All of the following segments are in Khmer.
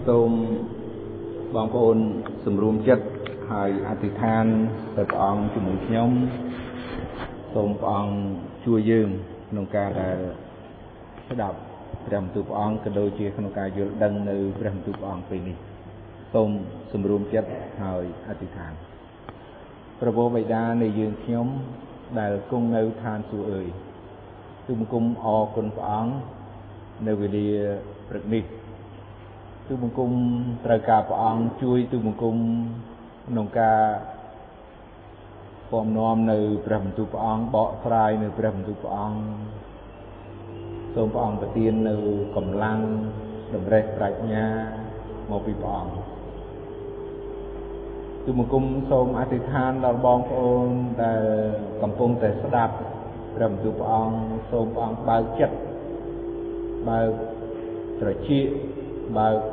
សូមបងប្អូនសម្រួមចិត្តហើយអធិដ្ឋានទៅព្រះអង្គជាមួយខ្ញុំសូមព្រះអង្គជួយយើងក្នុងការដែលស្ដាប់ព្រះបន្ទូលព្រះអង្គក៏ដូចជាក្នុងការយល់ដឹងនៅព្រះបន្ទូលព្រះអង្គពេលនេះសូមសម្រួមចិត្តហើយអធិដ្ឋានព្រះបិតានៃយើងខ្ញុំដែលគង់នៅឋានសួគ៌អើយទូលបង្គំអរគុណព្រះអង្គនៅវេលាព្រឹកនេះទូលបង្គំត្រូវការព្រះអង្គជួយទូលបង្គំក្នុងការពំនាំនៅព្រះបន្ទូលព្រះអង្គបកស្រាយនៅព្រះបន្ទូលព្រះអង្គសូមព្រះអង្គប្រទាននៅកម្លាំងតម្រេះប្រាជ្ញាមកពីព្រះអង្គទូលបង្គំសូមអធិដ្ឋានដល់បងប្អូនដែលកំពុងតែស្ដាប់ព្រះបន្ទូលព្រះអង្គសូមព្រះអង្គបើកចិត្តបើកត្រចៀកបើក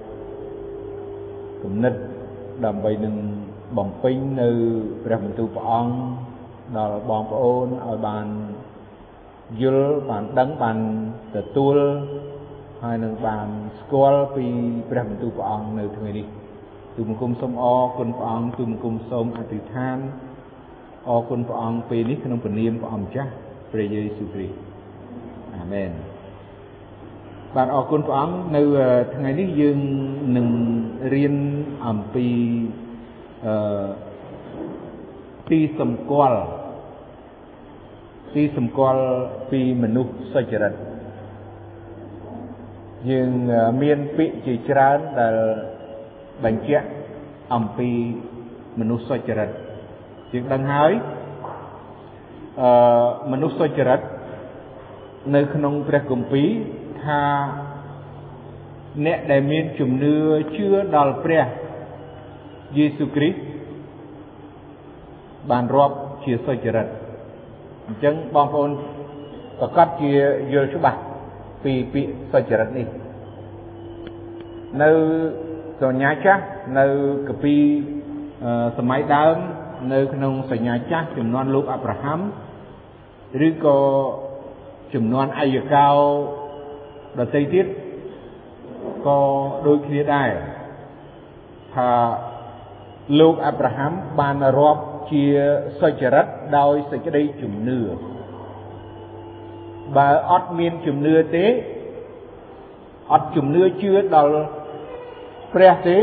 គំនិតដើម្បីនឹងបំពេញនៅព្រះបន្ទូលព្រះអង្គដល់បងប្អូនឲ្យបានយល់បានដឹងបានទទួលហើយនឹងបានស្គាល់ពីព្រះបន្ទូលព្រះអង្គនៅថ្ងៃនេះទូលបង្គំសូមអរគុណព្រះអង្គទូលបង្គំសូមអធិដ្ឋានអរគុណព្រះអង្គពេលនេះក្នុងព្រះនាមព្រះអង្គម្ចាស់ព្រះយេស៊ូវគ្រីស្ទអាមែនបាទអរគុណព្រះអង្គនៅថ្ងៃនេះយើងនឹងរៀនអំពីទីសម្គាល់ពីមនុស្សសុចរិតយើងមានពាក្យជាច្រើនដែលបញ្ជាក់អំពីមនុស្សសុចរិតយើងដឹងហើយមនុស្សសុចរិតនៅក្នុងព្រះគម្ពីរថាអ្នកដែលមានជំនឿជឿដល់ព្រះយេស៊ូវគ្រីស្ទបានរាប់ជាសុចរិតអញ្ចឹងបងប្អូនប្រកាសជាយល់ច្បាស់ពីពាក្យសុចរិតនេះនៅសញ្ញាចាស់នៅកាពីសម័យដើមនៅក្នុងសញ្ញាចាស់ជំនាន់លោកអាប់រ៉ាហាំឬក៏ជំនាន់អាយកោដទៃទៀតក៏ដូចគ្នាដែរថាលោកអាប់រ៉ាហាំបានរាប់ជាសុចរិតដោយសេចក្តីជំនឿបើអត់មានជំនឿទេអត់ជំនឿជឿដល់ព្រះទេ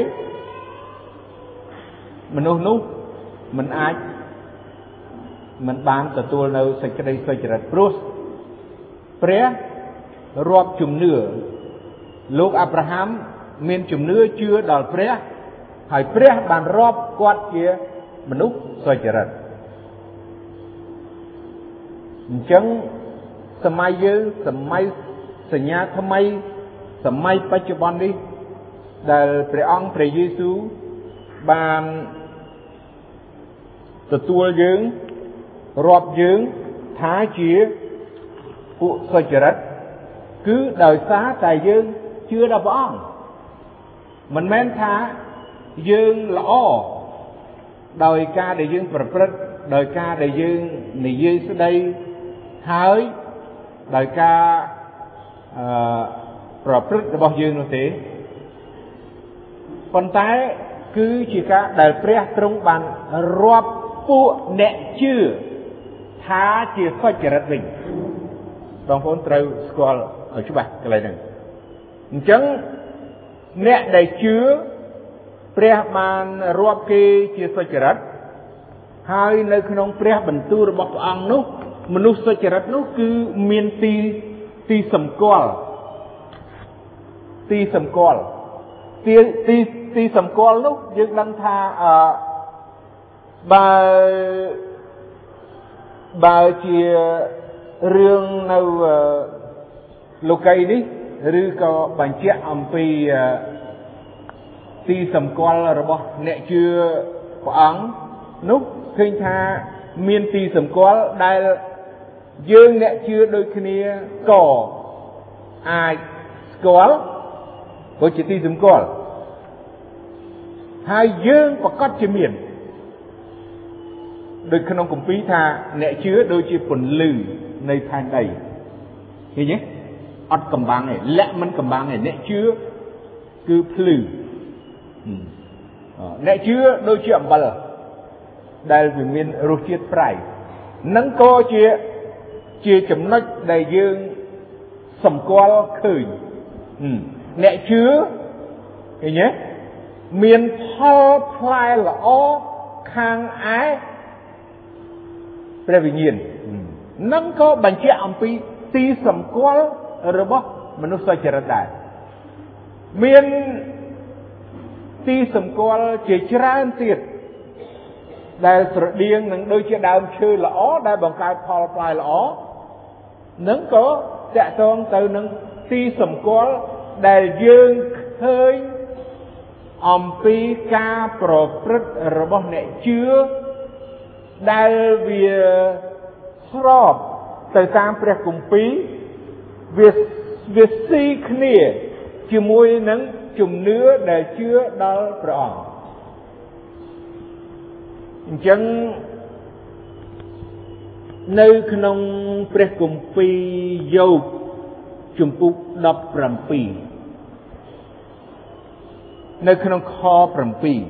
មនុស្សនោះមិនអាចមិនបានទទួលនៅសេចក្តីសុចរិតព្រោះព្រះរាប់ជំនឿលោកអាប់រ៉ាហាំមានជំនឿជឿដល់ព្រះហើយព្រះបានរាប់គាត់ជាមនុស្សសុចរិតអញ្ចឹងសម័យយើងសម័យសញ្ញាថ្មីសម័យបច្ចុប្បន្ននេះដែលព្រះអង្គព្រះយេស៊ូវបានទទួលយើងរាប់យើងថាជាពួកសុចរិតគឺដោយសារតែយើងជឿដល់ព្រះអង្គមិនមែនថាយើងល្អដោយការដែលយើងប្រព្រឹត្តដោយការដែលយើងនិយាយស្ដីហើយដោយការប្រព្រឹត្តរបស់យើងនោះទេប៉ុន្តែគឺជាការដែលព្រះទ្រង់បានរាប់ពួកអ្នកជឿថាជាសុចរិតវិញបងប្អូនត្រូវស្គាល់ឲ្យច្បាស់កន្លែងហ្នឹងអញ្ចឹងអ្នកដែលជឿព្រះបានរាប់គេជាសុចរិតហើយនៅក្នុងព្រះបន្ទូលរបស់ព្រះអង្គនោះមនុស្សសុចរិតនោះគឺមានទីសម្គាល់ទីសម្គាល់នោះយើងដឹងថាបើជារឿងនៅលោកីនេះឬក៏បញ្ជាក់អំពីទីសម្គាល់របស់អ្នកជឿព្រះអង្គនោះឃើញថាមានទីសម្គាល់ដែលយើងអ្នកជឿដូចគ្នាក៏អាចស្គាល់ព្រោះជាទីសម្គាល់ហើយយើងប្រកាសជាមានដូចក្នុងគម្ពីរថាអ្នកជឿដូចជាពន្លឺនៃផែនដីឃើញទេអត់កំបាំងទេលាក់មិនកំបាំងទេអ្នកជឿ cứ phư nè chưa đôi chuyện bal đây vì miền Russia Pride nắng co chia chấm nách đại dương sầm qua khơi nè chưa cái nhé miền thọ phai là ó khang ái về nhiên nắng có bản chất âm pi ti sầm qua rồi bó mình nó soi chợ đại miền ti sầm qua chỉ tràn tiệt đại sợi điên nâng đôi chia đào chơi là ó đại bằng cái thọ phai là ó nắng có chạy toan từ nâng ti sầm qua đại dương khơi âm pi ca pro prất rồi bó nè chưa đại vì srop từ tamព្រះគម្ពីរវាស៊ីគ្នាជាមួយនឹងជំនឿដែលជឿដល់ព្រះអង្គអញ្ចឹងនៅក្នុងព្រះគម្ពីរយោបជំពូក17នៅក្នុងខ7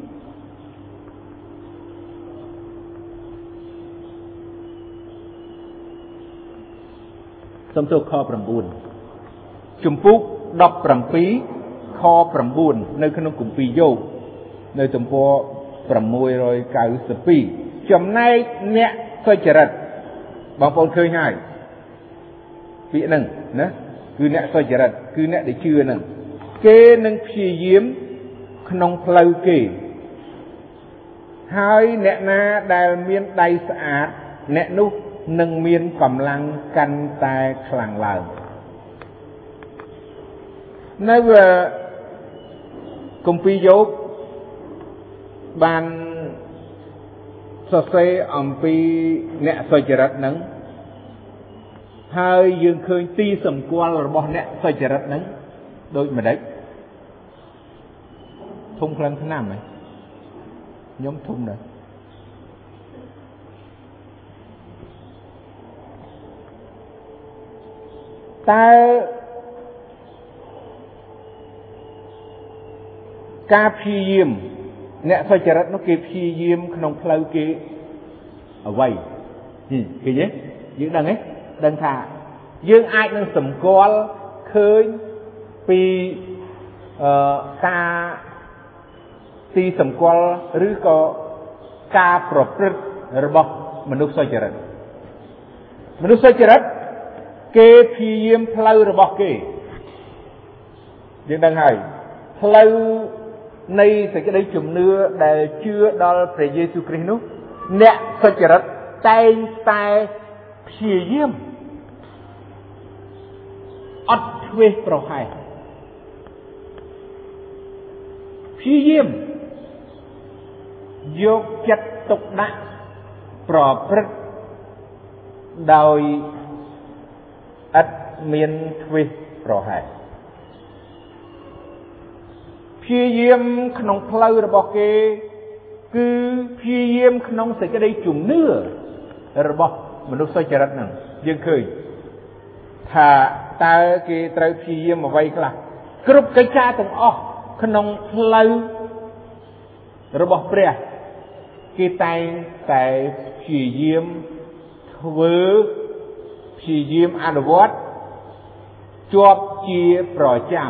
សំទោខ9ជំពូក17ខ9នៅក្នុងគម្ពីរយោបនៅទំព័រ692ចំណែកអ្នកសុចរិតបងប្អូនឃើញហើយពាក្យហ្នឹងណាគឺអ្នកសុចរិតគឺអ្នកដែលជឿហ្នឹងគេនឹងព្យាយាមក្នុងផ្លូវគេហើយអ្នកណាដែលមានដៃស្អាតអ្នកនោះនឹងមានកម្លាំងកាន់តែខ្លាំងឡើងនៅគម្ពីរយោបបានសរសេរអំពីអ្នកសុចរិតហ្នឹងហើយយើងឃើញទីសម្គាល់របស់អ្នកសុចរិតហ្នឹងដូចម្ដេចធំខ្លាំងឆ្នាំហ៎ខ្ញុំធំដែរតើការព្យាយាមអ្នកសុចរិតនោះគេព្យាយាមក្នុងផ្លូវគេអ្វីឃើញទេយើងដឹងទេដឹងថាយើងអាចនឹងសម្គាល់ឃើញពីការទីសម្គាល់ឬក៏ការប្រព្រឹត្តរបស់មនុស្សសុចរិតគេព្យាយាមផ្លូវរបស់គេយើងដឹងហើយផ្លូវនៃសេចក្តីជំនឿដែលជឿដល់ព្រះយេស៊ូវគ្រីស្ទនោះអ្នកសុចរិតតែងតែព្យាយាមអត់ធ្វេសប្រហែសព្យាយាមយកចិត្តទុកដាក់ប្រព្រឹត្តដោយឥតមានធ្វេសប្រហែសព្យាយាមក្នុងផ្លូវរបស់គេគឺព្យាយាមក្នុងសេចក្តីជំនឿរបស់មនុស្សសុចរិតហ្នឹងយើងឃើញថាតើគេត្រូវព្យាយាមអ្វីខ្លះគ្រប់កិច្ចការទាំងអស់ក្នុងផ្លូវរបស់ព្រះគេតែងតែព្យាយាមធ្វើព្យាយាមអនុវត្តជាប់ជាប្រចាំ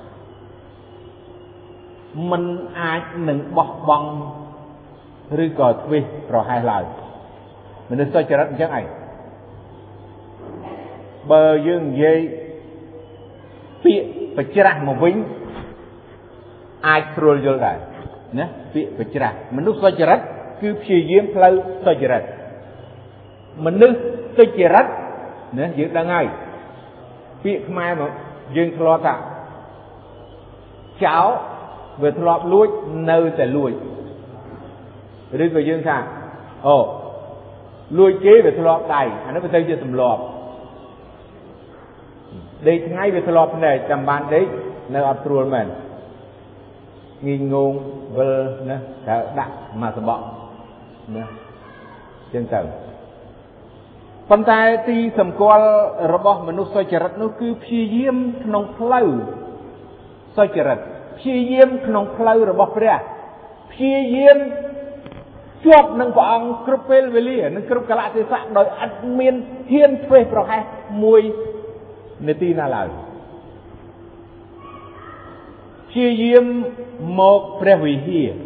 មិនអាចនឹងបោះបង់ឬក៏ធ្វេសប្រហែសឡើយមនុស្សសុចរិតអញ្ចឹងឯងបើយើងនិយាយពាក្យបច្រាស់មកវិញអាចស្រួលយល់ដែរណាពាក្យបច្រាស់មនុស្សសុចរិតគឺព្យាយាមផ្លូវសុចរិតមនុស្សសុចរិតណាយើងដឹងហើយពាក្យខ្មែរមកយើងធ្លាប់ថាចោលវាធ្លាប់លួចនៅតែលួចឬក៏យើងថាអូលួចគេវាធ្លាប់ដៃអានោះវាទៅជាទម្លាប់ដេកថ្ងៃវាធ្លាប់ភ្នែកចាំបានដេកនៅអត់ស្រួលមែនងីងងវិលណាត្រូវដាក់មកសបកណាចឹងទៅប៉ុន្តែទីសម្គាល់របស់មនុស្សសុចរិតនោះគឺព្យាយាមក្នុងផ្លូវសុចរិតព្យាយាមក្នុងផ្លូវរបស់ព្រះព្យាយាមជាប់នឹងព្រះអង្គគ្រប់ពេលវេលានិងគ្រប់កាលៈទេសៈដោយឥតមានហ៊ានធ្វេសប្រហែសមួយនាទីណាឡើយព្យាយាមមកព្រះវិហារ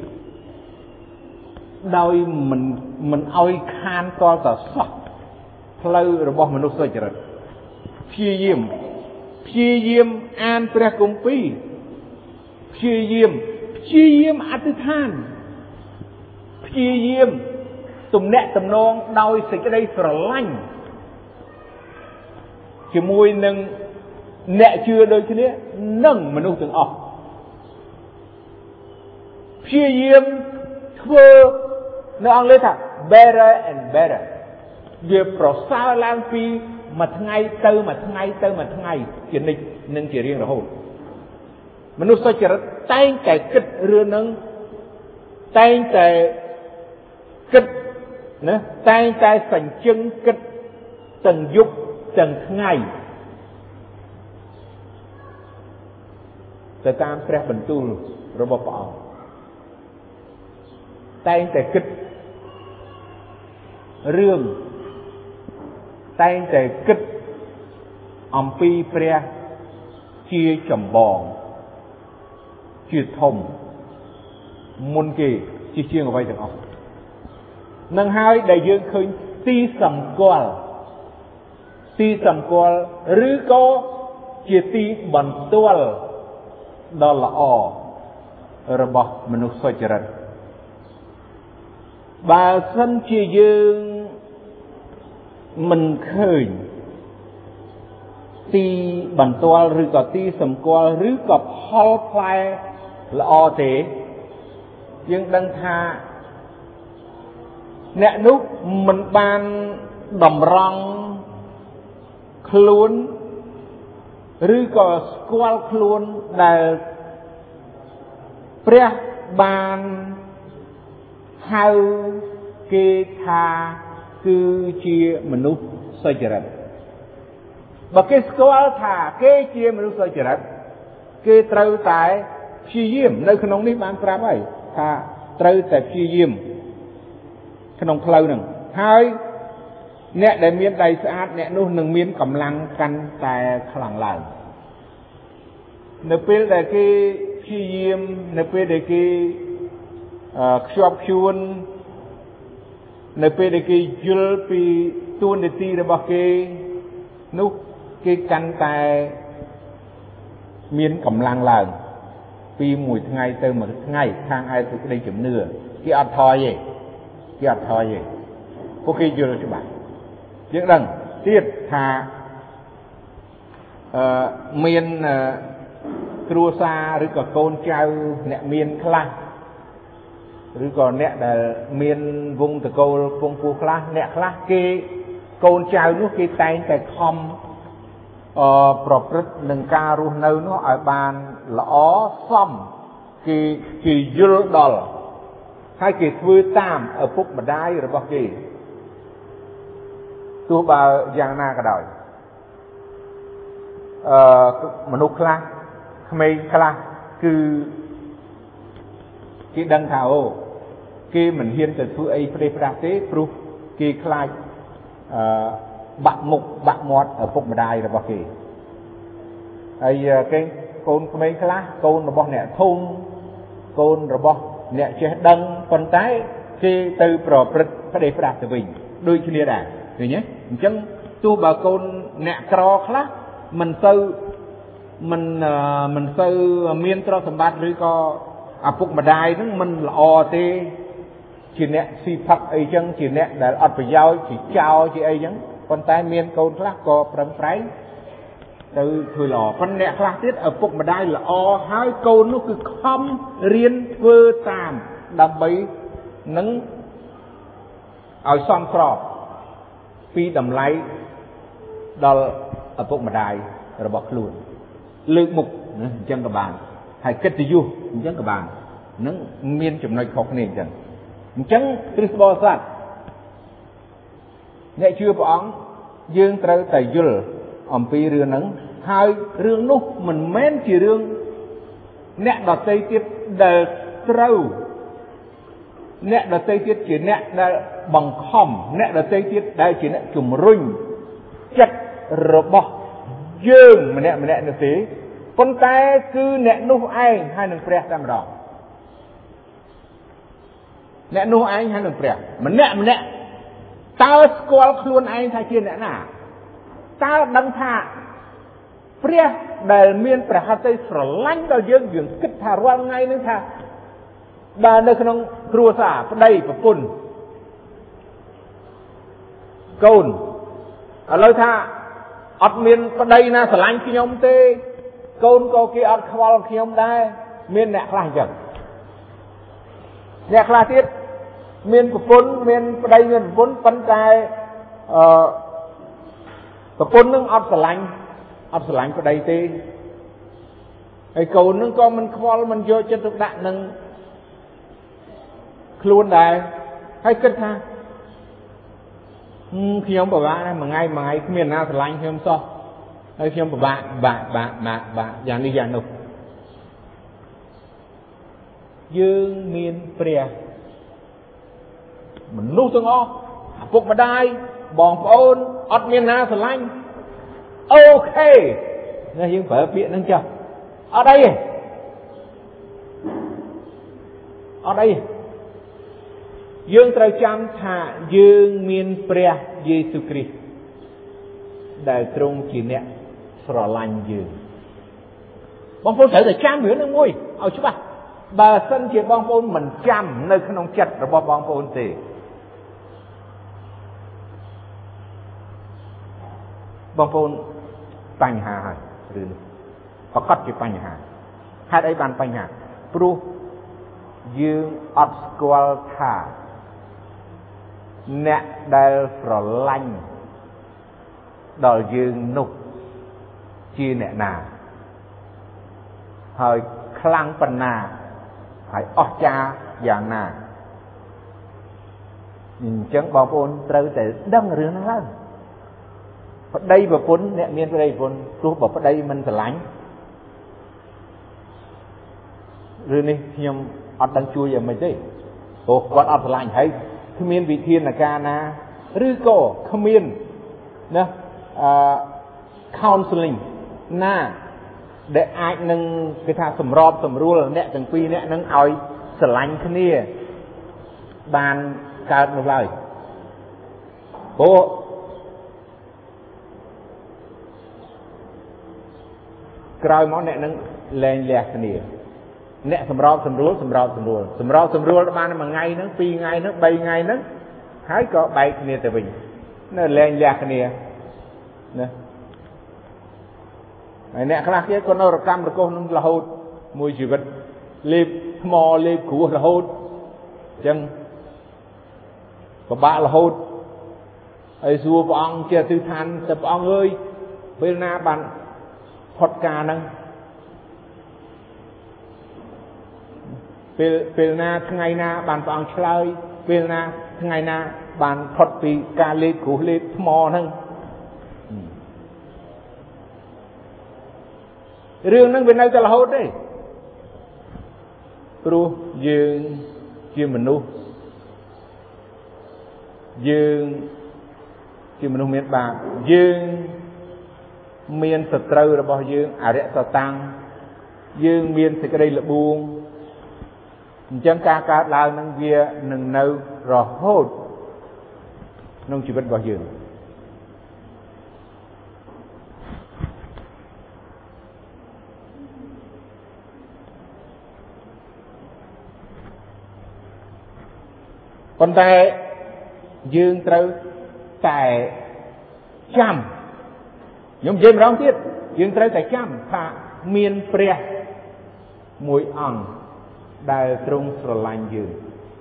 ដោយមិនឲ្យខានតតសោះផ្លូវរបស់មនុស្សសុចរិតព្យាយាមអានព្រះគម្ពីរព្យាយាមអធិដ្ឋានព្យាយាមទំនាក់ទំនងដោយសេចក្តីស្រឡាញ់ជាមួយនឹងអ្នកជឿដូចគ្នានិងមនុស្សទាំងអស់ព្យាយាមធ្វើនៅអង់គ្លេសថា better and better វាប្រសើរឡើងពីមួយថ្ងៃទៅមួយថ្ងៃជានិច្ចនិងជារៀងរហូតមនុស្សសុចរិតតែងតែគិតរឿងនឹងតែងតែគិតណាតែងតែសញ្ជឹងគិតទាំងយប់ទាំងថ្ងៃទៅតាមព្រះបន្ទូលរបស់ព្រះអង្គតែងតែគិតរឿងតែងតែគិតអំពីព្រះជាចម្បងជាធំមុនគេជាងអ្វីទាំងអស់នឹងហើយដែលយើងឃើញទីសម្គាល់ឬក៏ជាទីបន្ទាល់ដ៏ល្អរបស់មនុស្សសុចរិតបើសិនជាយើងមិនឃើញទីបន្ទាល់ឬក៏ទីសម្គាល់ឬក៏ផលផ្លែល្អទេយើងដឹងថាអ្នកនោះមិនបានតម្រង់ខ្លួនឬក៏ស្គាល់ខ្លួនដែលព្រះបានហៅគេថាគឺជាមនុស្សសុចរិតបើគេស្គាល់ថាគេជាមនុស្សសុចរិតគេត្រូវតែព្យាយាមនៅក្នុងនេះបានប្រាប់ហើយថាត្រូវតែព្យាយាមក្នុងផ្លូវហ្នឹងហើយអ្នកដែលមានដៃស្អាតអ្នកនោះនឹងមានកម្លាំងកាន់តែខ្លាំងឡើងនៅពេលដែលគេព្យាយាមនៅពេលដែលគេខ្ជាប់ខ្ជួននៅពេលដែលគេយល់ពីទួនាទីរបស់គេនោះគេកាន់តែមានកម្លាំងឡើងពីមួយថ្ងៃទៅមួយថ្ងៃខាងឯសេចក្តីជំនឿគេអត់ថយទេពួកគេយល់ច្បាស់យើងដឹងទៀតថាមានគ្រួសារឬក៏កូនចៅអ្នកមានខ្លះឬក៏អ្នកដែលមានវងតកូលពងពោះខ្លះអ្នកខ្លះគេកូនចៅនោះគេតែងតែខំប្រព្រឹត្តនឹងការរស់នៅនោះឲ្យបានល្អសមគេយល់ដល់ហើយគេធ្វើតាមឪពុកម្ដាយរបស់គេទោះបើយ៉ាងណាក៏ដោយមនុស្សខ្លះក្មេងខ្លះគឺគេដឹងថាអូគេមិនហ៊ានទៅធ្វើអីផ្ដេសផ្ដាស់ទេព្រោះគេខ្លាចបាក់មុខបាក់មាត់ឪពុកម្ដាយរបស់គេហើយគេកូនក្មេងខ្លះកូនរបស់អ្នកធំកូនរបស់អ្នកចេះដឹងប៉ុន្តែគេទៅប្រព្រឹត្តផ្ដេសផ្ដាស់ទៅវិញដូចគ្នាដែរឃើញទេអញ្ចឹងទោះបើកូនអ្នកក្រខ្លះមិនសូវមានទ្រព្យសម្បត្តិឬក៏ឪពុកម្ដាយហ្នឹងមិនល្អទេជាអ្នកស៊ីផឹកអីចឹងជាអ្នកដែលអត់ប្រយោជន៍ជាចោលជាអីចឹងប៉ុន្តែមានកូនខ្លះក៏ប្រឹងប្រែងទៅធ្វើល្អប៉ុន្តែអ្នកខ្លះទៀតឪពុកម្ដាយល្អហើយកូននោះគឺខំរៀនធ្វើតាមដើម្បីនឹងឲ្យសមស្របពីតម្លៃដល់ឪពុកម្ដាយរបស់ខ្លួនលើកមុខណាអញ្ចឹងក៏បានហើយកិត្តិយសអញ្ចឹងក៏បាននឹងមានចំណុចខុសគ្នាអញ្ចឹងគ្រិស្តបរិស័ទអ្នកជឿព្រះអង្គយើងត្រូវតែយល់អំពីរឿងហ្នឹងហើយរឿងនោះមិនមែនជារឿងអ្នកដទៃទៀតដែលត្រូវអ្នកដទៃទៀតជាអ្នកដែលបង្ខំអ្នកដទៃទៀតដែលជាអ្នកជំរុញចិត្តរបស់យើងម្នាក់នោះទេប៉ុន្តែគឺអ្នកនោះឯងហើយនឹងព្រះតែម្ដងអ្នកនោះឯងហើយនឹងព្រះម្នាក់តើស្គាល់ខ្លួនឯងថាជាអ្នកណាតើដឹងថាព្រះដែលមានព្រះហឫទ័យស្រឡាញ់ដល់យើងគិតថារាល់ថ្ងៃនឹងថាបើនៅក្នុងគ្រួសារប្តីប្រពន្ធកូនឥឡូវថាអត់មានប្តីណាស្រឡាញ់ខ្ញុំទេកូនក៏គេអត់ខ្វល់ខ្ញុំដែរមានអ្នកខ្លះអញ្ចឹងអ្នកខ្លះទៀតមានប្រពន្ធមានប្តីមានប្រពន្ធប៉ុន្តែប្រពន្ធនឹងអត់ស្រឡាញ់ប្តីទេហើយកូននឹងក៏មិនខ្វល់មិនយកចិត្តទុកដាក់នឹងខ្លួនដែរហើយគិតថាខ្ញុំពិបាកណាស់មួយថ្ងៃគ្មានណាស្រឡាញ់ខ្ញុំសោះហើយខ្ញុំពិបាកយ៉ាងនេះយ៉ាងនោះយើងមានព្រះមនុស្សទាំងអស់ឪពុកម្ដាយបងប្អូនអត់មានណាស្រឡាញ់អូខេណាយើងប្រើពាក្យហ្នឹងចុះអត់អីយើងត្រូវចាំថាយើងមានព្រះយេស៊ូវគ្រីស្ទដែលទ្រង់ជាអ្នកស្រឡាញ់យើងបងប្អូនត្រូវតែចាំរឿងហ្នឹងមួយឲ្យច្បាស់បើសិនជាបងប្អូនមិនចាំនៅក្នុងចិត្តរបស់បងប្អូនទេបងប្អូនបញ្ហាហើយឬប្រកាសជាបញ្ហាហេតុអីបានបញ្ហាព្រោះយើងអត់ស្គាល់ថាអ្នកដែលស្រឡាញ់ដល់យើងនោះជាអ្នកណាហើយខ្លាំងប៉ុណ្ណាហើយអស្ចារ្យយ៉ាងណាអញ្ចឹងបងប្អូនត្រូវតែដឹងរឿងហ្នឹងឡើងប្តីប្រពន្ធអ្នកមានប្តីប្រពន្ធទោះបើប្តីមិនស្រឡាញ់រឿងនេះខ្ញុំអត់ដឹងជួយយ៉ាងម៉េចទេព្រោះគាត់អត់ស្រឡាញ់ហើយគ្មានវិធានការណាឬក៏គ្មានណា counseling ណាដែលអាចនឹងគេថាសម្របសម្រួលអ្នកទាំងពីរអ្នកនឹងឲ្យស្រឡាញ់គ្នាបានកើតមកឡើយព្រោះក្រោយមកអ្នកនឹងលែងលះគ្នាអ្នកសម្របសម្រួលបានមួយថ្ងៃហ្នឹងពីរថ្ងៃហ្នឹងបីថ្ងៃហ្នឹងហើយក៏បែកគ្នាទៅវិញនៅលែងលះគ្នាណាហើយអ្នកខ្លះទៀតក៏នៅរកម្មរកុសនឹងរហូតមួយជីវិតលេបថ្មលេបគ្រោះរហូតអញ្ចឹងពិបាករហូតហើយសួរព្រះអង្គជាទិដ្ឋានទៅព្រះអង្គអើយពេលណាបានផុតការហ្នឹងពេលណាថ្ងៃណាបានព្រះអង្គឆ្លើយពេលណាថ្ងៃណាបានផុតពីការលេបគ្រោះលេបថ្មហ្នឹងរឿងហ្នឹងវានៅតែរហូតទេព្រោះយើងជាមនុស្សមានបាបយើងមានសត្រូវរបស់យើងអរិយសតាំងយើងមានសេចក្តីល្បួងអញ្ចឹងការកើតឡើងនឹងវានឹងនៅរហូតក្នុងជីវិតរបស់យើងប៉ុន្តែយើងត្រូវតែចាំខ្ញុំនិយាយម្ដងទៀតយើងត្រូវតែចាំថាមានព្រះមួយអង្គដែលទ្រង់ស្រឡាញ់យើង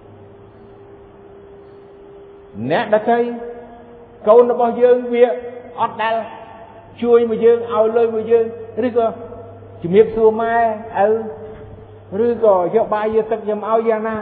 អ្នកដទៃកូនរបស់យើងវាអត់ដែលជួយមកយើងឲ្យលុយមកយើងឬក៏ជំរាបសួរម៉ែឪឬក៏យកបាយយកទឹកយកមកឲ្យយ៉ាងណា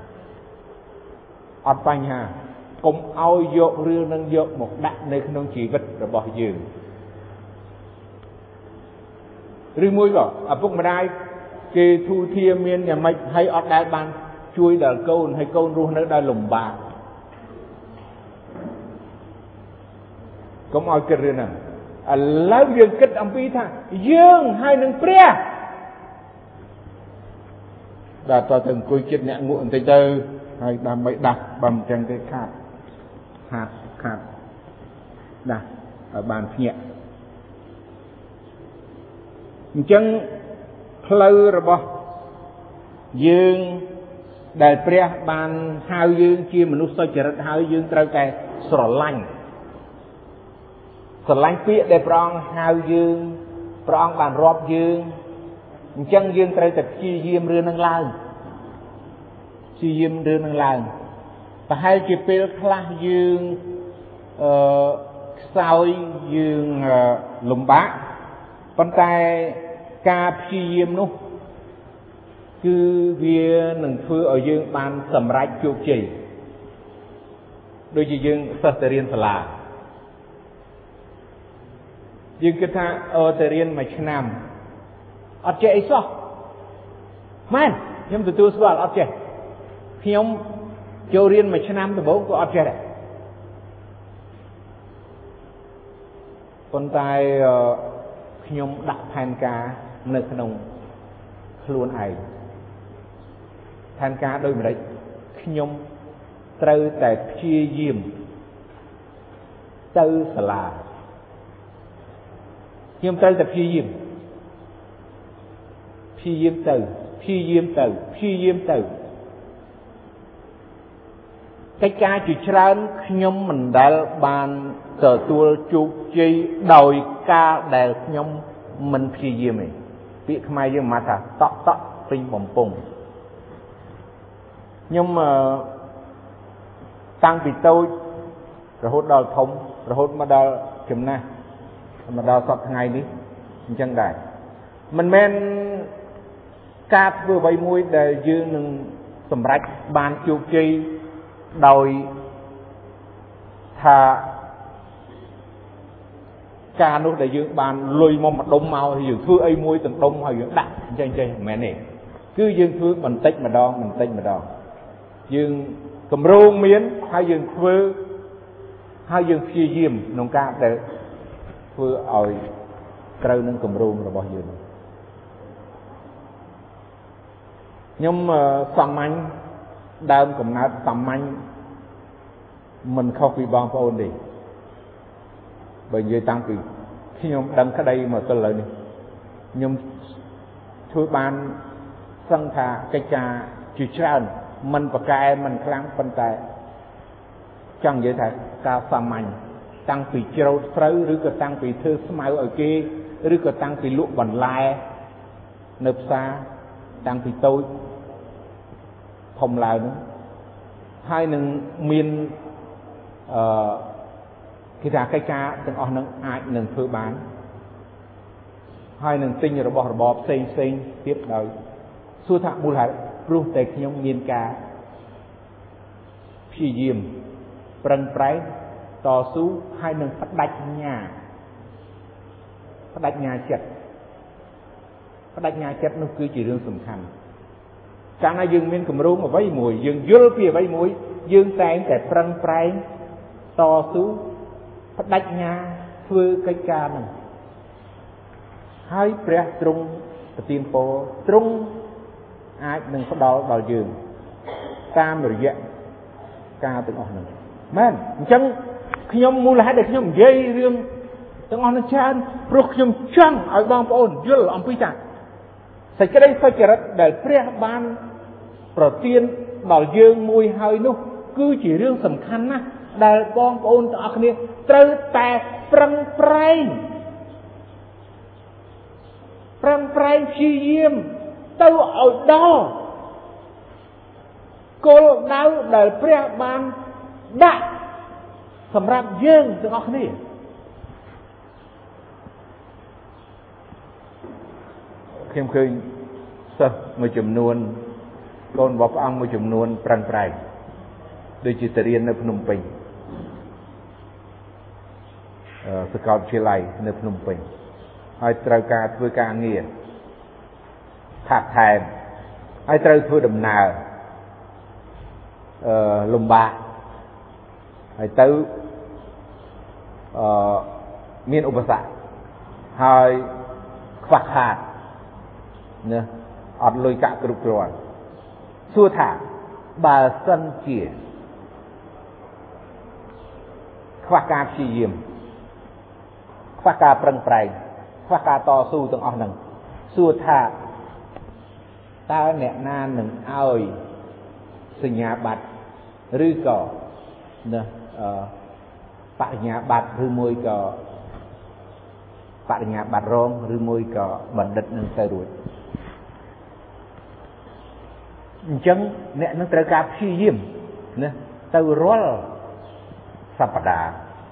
អត់បញ្ហាកុំឲ្យយករឿងនឹងយកមកដាក់នៅក្នុងជីវិតរបស់យើងឬមួយក៏ឪពុកម្ដាយគេធូធាមានយ៉ាងម៉េចហើយអត់ដែលបានជួយដល់កូនហើយកូនរស់នៅដោយលំបាកកុំឲ្យគិតរឿងហ្នឹងឥឡូវយើងគិតអំពីថាយើងហើយនឹងព្រះដល់តើទៅអង្គុយចិត្តអ្នកងក់បន្តិចទៅហើយដើម្បីដាស់បើមិនចឹងទេខាតដាស់ឲ្យបានភ្ញាក់អញ្ចឹងផ្លូវរបស់យើងដែលព្រះបានហៅយើងជាមនុស្សសុចរិតហើយយើងត្រូវតែស្រឡាញ់ពាក្យដែលព្រះអង្គហៅយើងព្រះអង្គបានរាប់យើងអញ្ចឹងយើងត្រូវតែព្យាយាមរឿងនឹងឡើងប្រហែលជាពេលខ្លះយើងខ្សោយយើងលំបាកប៉ុន្តែការព្យាយាមនោះគឺវានឹងធ្វើឲ្យយើងបានសម្រេចជោគជ័យដូចជាយើងសិស្សទៅរៀនសាលាយើងគិតថាទៅរៀនមួយឆ្នាំអត់ចេះអីសោះមែនខ្ញុំទទួលស្គាល់អត់ចេះខ្ញុំចូលរៀនមួយឆ្នាំដំបូងក៏អត់ចេះដែរប៉ុន្តែខ្ញុំដាក់ផែនការនៅក្នុងខ្លួនឯងផែនការដូចម្ដេចខ្ញុំត្រូវតែព្យាយាមទៅសាលាខ្ញុំត្រូវតែព្យាយាមទៅកិច្ចការជាច្រើនខ្ញុំមិនដែលបានទទួលជោគជ័យដោយការដែលខ្ញុំមិនព្យាយាមទេពាក្យខ្មែរយើងមកថាតក់ពេញបំពង់ខ្ញុំតាំងពីតូចរហូតដល់ធំរហូតមកដល់ចំណាស់មកដល់សប្តាហ៍ថ្ងៃនេះអញ្ចឹងដែរមិនមែនការធ្វើអ្វីមួយដែលយើងនឹងសម្រេចបានជោគជ័យដោយថាការនោះដែលយើងបានលុយមកម្ដុំមកហើយយើងធ្វើអីមួយទាំងដុំហើយយើងដាក់អញ្ចឹងមិនមែនទេគឺយើងធ្វើបន្តិចម្ដងយើងកម្រងមានហើយយើងធ្វើហើយយើងព្យាយាមក្នុងការដែលធ្វើឲ្យត្រូវនឹងកម្រងរបស់យើងខ្ញុំសាមញ្ញដើមកំណើតសាមញ្ញមិនខុសពីបងប្អូនទេបើនិយាយតាំងពីខ្ញុំដឹងក្តីមកទល់ឥឡូវនេះខ្ញុំធ្វើបានសឹងថាកិច្ចការជាច្រើនមិនប្រកែមិនខ្លាំងប៉ុន្តែចង់និយាយថាការសាមញ្ញតាំងពីច្រូតស្រូវឬក៏តាំងពីធ្វើស្មៅឲ្យគេឬក៏តាំងពីលក់បន្លែនៅផ្សារតាំងពីតូចធំឡើងនោះហើយនឹងមានគេថាកិច្ចការទាំងអស់នឹងអាចនឹងធ្វើបានហើយនឹងទិញរបស់របរផ្សេងទៀតដោយសួរថាមូលហេតុព្រោះតែខ្ញុំមានការព្យាយាមប្រឹងប្រែងតស៊ូហើយនឹងបដិញ្ញាចិត្តនោះគឺជារឿងសំខាន់កាលណាយើងមានគម្រោងអ្វីមួយយើងយល់ពីអ្វីមួយយើងតែងតែប្រឹងប្រែងតស៊ូបដិញ្ញាធ្វើកិច្ចការហ្នឹងហើយព្រះទ្រង់ប្រទានពរទ្រង់អាចនឹងផ្ដល់ដល់យើងតាមរយៈការទាំងអស់ហ្នឹងមែនអញ្ចឹងខ្ញុំមូលហេតុដែលខ្ញុំនិយាយរឿងទាំងអស់នេះច្រើនព្រោះខ្ញុំចង់ឲ្យបងប្អូនយល់អំពីថាសេចក្តីសុចរិតដែលព្រះបានប្រទានដល់យើងមួយហើយនោះគឺជារឿងសំខាន់ណាស់ដែលបងប្អូនទាំងអស់គ្នាត្រូវតែប្រឹងប្រែងព្យាយាមទៅឲ្យដល់គោលដៅដែលព្រះបានដាក់សម្រាប់យើងទាំងអស់គ្នាខ្ញុំឃើញសិស្សមួយចំនួនកូនរបស់ព្រះអង្គមួយចំនួនប្រឹងប្រែងដូចជាទៅរៀននៅភ្នំពេញសាកលវិទ្យាល័យនៅភ្នំពេញហើយត្រូវការធ្វើការងារ thạc thèm hay trâu thôi đầm nào lùm ba hay tới miền Upasa hay khoác hạt nè ọt lôi cả cực rồi xua thả bà sân chìa khoác ca chi diêm khoác ca prăng prai khoác ca to su từng ọt nâng xua thả ta nẹ na nâng ơi sinh nhà bạch rư cỏ nè bạn nhà bạch rư môi cỏ bạn nhà bạch rong rư môi cỏ bẩn địch nâng tay ruột chân nè nâng trời cạp chi diêm nè từ rôl sapada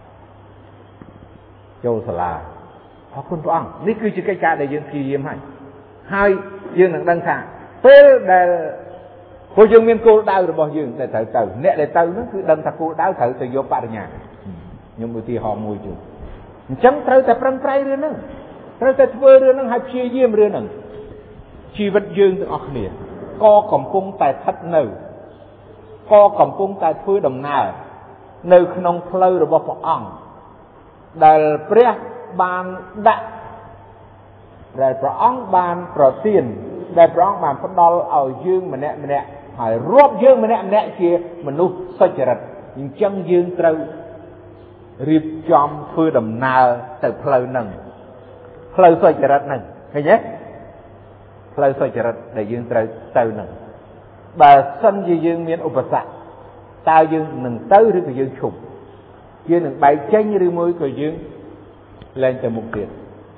châu sà la họ khôn toan ní cứ chỉ cái cha để dương chi diêm hay hai dương nâng đăng thả tới để cô dương miên cô đau rồi bao dương để thở từ nè để từ nó cứ đăng thả cô đau thở từ vô bạn nhà nhưng mà thì họ mùi chứ chẳngត្រូវតែប្រឹងប្រែងរឿងហ្នឹងត្រូវតែធ្វើរឿងហ្នឹងឲ្យព្យាយាមរឿងហ្នឹងជីវិតយើងទាំងអស់គ្នាក៏កំពុងតែស្ថិតនៅក៏កំពុងតែធ្វើដំណើរនៅក្នុងផ្លូវរបស់ព្រះអង្គដែលព្រះបានដាក់ដែលព្រះអង្គបានប្រទានដែលព្រះអង្គបានផ្ដល់ឲ្យយើងម្នាក់ម្នាក់ហើយរាប់យើងម្នាក់ម្នាក់ជាមនុស្សសុចរិតអញ្ចឹងយើងត្រូវរៀបចំធ្វើដំណើរទៅផ្លូវហ្នឹងផ្លូវសុចរិតហ្នឹងឃើញទេផ្លូវសុចរិតដែលយើងត្រូវទៅហ្នឹងបើសិនជាយើងមានឧបសគ្គតើយើងនឹងទៅឬក៏យើងឈប់យើងនឹងបែកចេញឬមួយក៏យើងលែងទៅមុខទៀត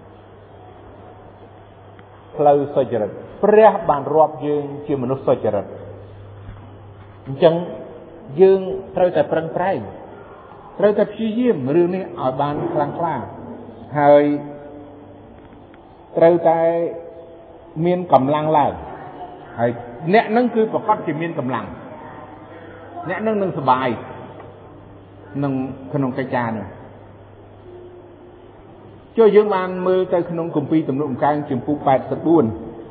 ផ្លូវសុចរិតព្រះបានរាប់យើងជាមនុស្សសុចរិតអញ្ចឹងយើងត្រូវតែប្រឹងប្រែងត្រូវតែព្យាយាមរឿងនេះឲ្យបានខ្លាំងក្លាហើយត្រូវតែមានកម្លាំងឡើងហើយអ្នកនឹងគឺប្រកាសជាមានកម្លាំងអ្នកនឹងសប្បាយនឹងក្នុងកិច្ចការនោះចូលយើងបានមើលទៅក្នុងគម្ពីរទំនុកដំកើងជំពូក84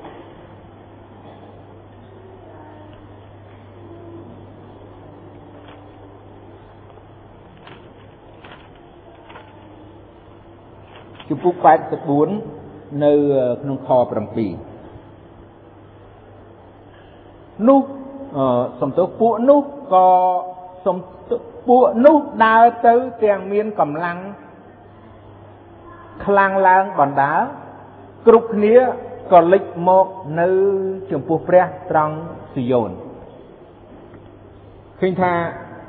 ជំពូក84នៅក្នុងខ7នោះសំទោសពួកនោះក៏សំពួកនោះដើរទៅទាំងមានកម្លាំងខ្លាំងឡើងបណ្ដាគ្រប់គ្នាក៏លេចមកនៅចំពោះព្រះត្រង់ស៊ីយ៉ូនឃើញថា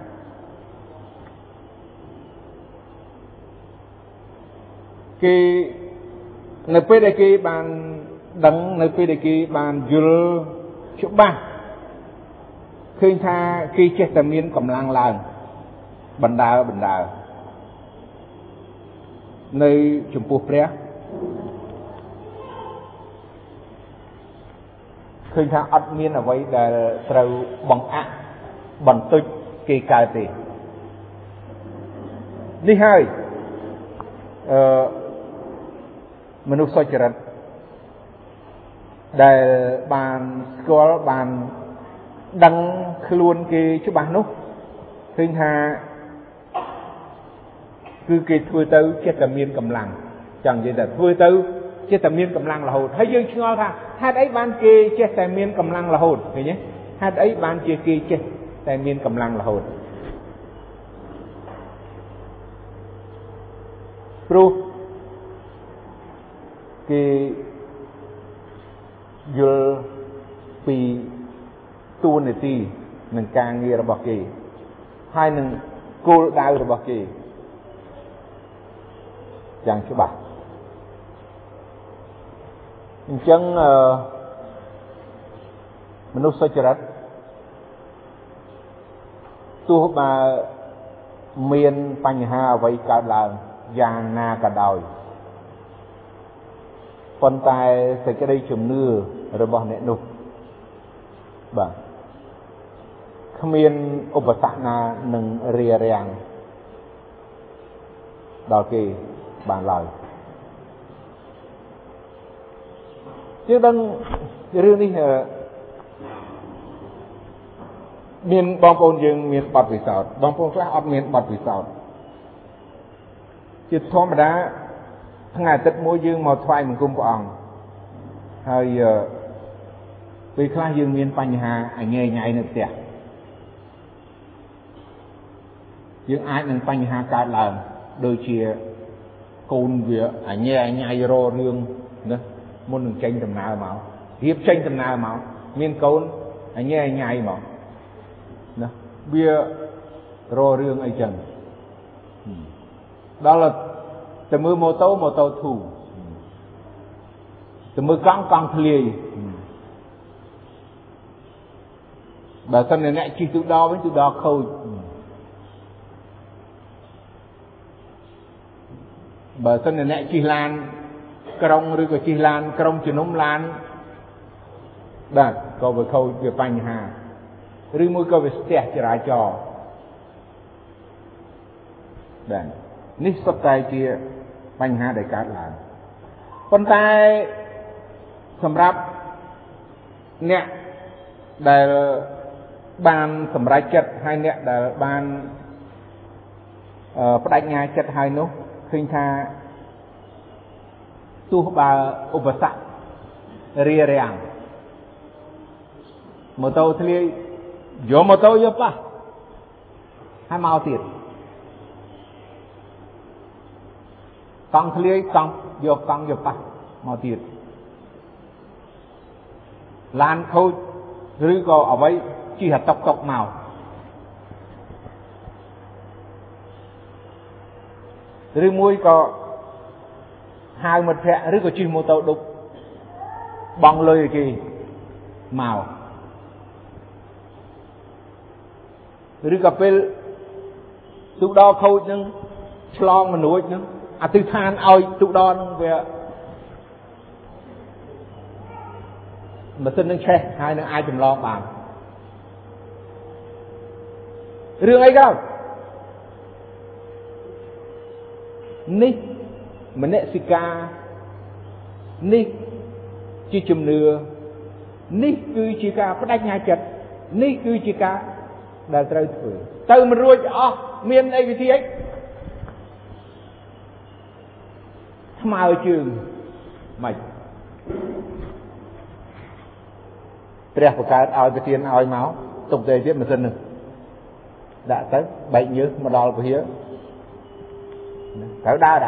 គេនៅពេលដែលគេបានដឹងនៅពេលដែលគេបានយល់ច្បាស់ឃើញថាគេចេះតែមានកម្លាំងឡើងបណ្ដើនៅចំពោះព្រះឃើញថាអត់មានអ្វីដែលត្រូវបង្អាក់បន្ទុចគេកើតទេនេះហើយមនុស្សសុចរិតដែលបានស្គាល់បានដឹងខ្លួនគេច្បាស់នោះឃើញថាគឺគេធ្វើទៅចិត្តតែមានកម្លាំងចង់និយាយថាធ្វើទៅចិត្តតែមានកម្លាំងរហូតហើយយើងឆ្ងល់ថាហេតុអីបានគេចេះតែមានកម្លាំងរហូតឃើញទេហេតុអីបានជាគេចេះតែមានកម្លាំងរហូតព្រោះគេយល់ពីតួនាទីនិងការងាររបស់គេហើយនឹងគោលដៅរបស់គេយ៉ាងច្បាស់អញ្ចឹងមនុស្សសុចរិតទោះបើមានបញ្ហាអ្វីកើតឡើងយ៉ាងណាក៏ដោយប៉ុន្តែសេចក្តីជំនឿរបស់អ្នកនោះបាទគ្មានឧបសគ្គណានឹងរារាំងដល់គេបានឡើយយើងដឹងរឿងនេះមានបងប្អូនយើងមានបទពិសោធន៍បងប្អូនខ្លះអត់មានបទពិសោធន៍ជាធម្មតាថ្ងៃអាទិត្យមួយយើងមកថ្វាយបង្គំព្រះអង្គហើយពេលខ្លះយើងមានបញ្ហាអញញ៉ៃនៅផ្ទះយើងអាចនឹងបញ្ហាកើតឡើងដូចជាកូនវាអញញ៉ៃររឿងណាមុននឹងចេញដំណើរមករៀបចេញដំណើរមកមានកូនអញញ៉ៃមកណាវាររឿងអីចឹងដល់ទៅមើលម៉ូតូធូរទៅមើលកង់ធ្លាយបើសិនជាអ្នកជិះទូដវិញទូដខូចបើសិនជាអ្នកជិះឡានក្រុងឬក៏ជិះឡានក្រុងជំនុំឡានបាទក៏វាខូចវាបញ្ហាឬមួយក៏វាស្ទះចរាចរណ៍បាទនេះសុទ្ធតែជាបញ្ហាដែលកើតឡើងប៉ុន្តែសម្រាប់អ្នកដែលបានសម្រេចចិត្តហើយអ្នកដែលបានបដិញ្ញាចិត្តហើយនោះឃើញថាទោះបើឧបសគ្គរារាំងម៉ូតូធ្លាយយកម៉ូតូយកប៉ះហើយមកទៀតកង់ធ្លាយកង់យកប៉ះមកទៀតឡានខូចឬក៏អ្វីជិះតុកមកឬមួយក៏ហៅមិត្តភក្តិឬក៏ជិះម៉ូតូដុបបង់លុយឲ្យគេមកឬក៏ពេលទូដខូចនឹងឆ្លងមនួចនឹងអធិដ្ឋានឲ្យទូដនឹងវាម៉ាស៊ីននឹងឆេះហើយនឹងអាចចម្លងបានរឿងអីក៏នេះមនសិការនេះជាជំនឿនេះគឺជាការបដិញ្ញាចិត្តនេះគឺជាការដែលត្រូវធ្វើទៅមិនរួចអស់មានអីវិធីអីថ្មើរជើងមិនព្រះបង្កើតឲ្យប្រទានឲ្យមកទុកទៅទៀតម៉ាស៊ីននឹងដាក់ទៅបែកញើសមកដល់ពហិត្រូវដើរ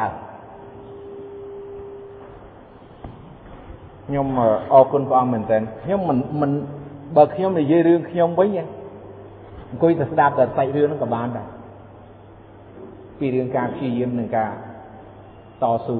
ខ្ញុំអរគុណព្រះអង្គមែនតើខ្ញុំមិនបើខ្ញុំនិយាយរឿងខ្ញុំវិញអង្គុយទៅស្ដាប់តែសាច់រឿងហ្នឹងក៏បានដែរពីរឿងការព្យាយាមនិងការតស៊ូ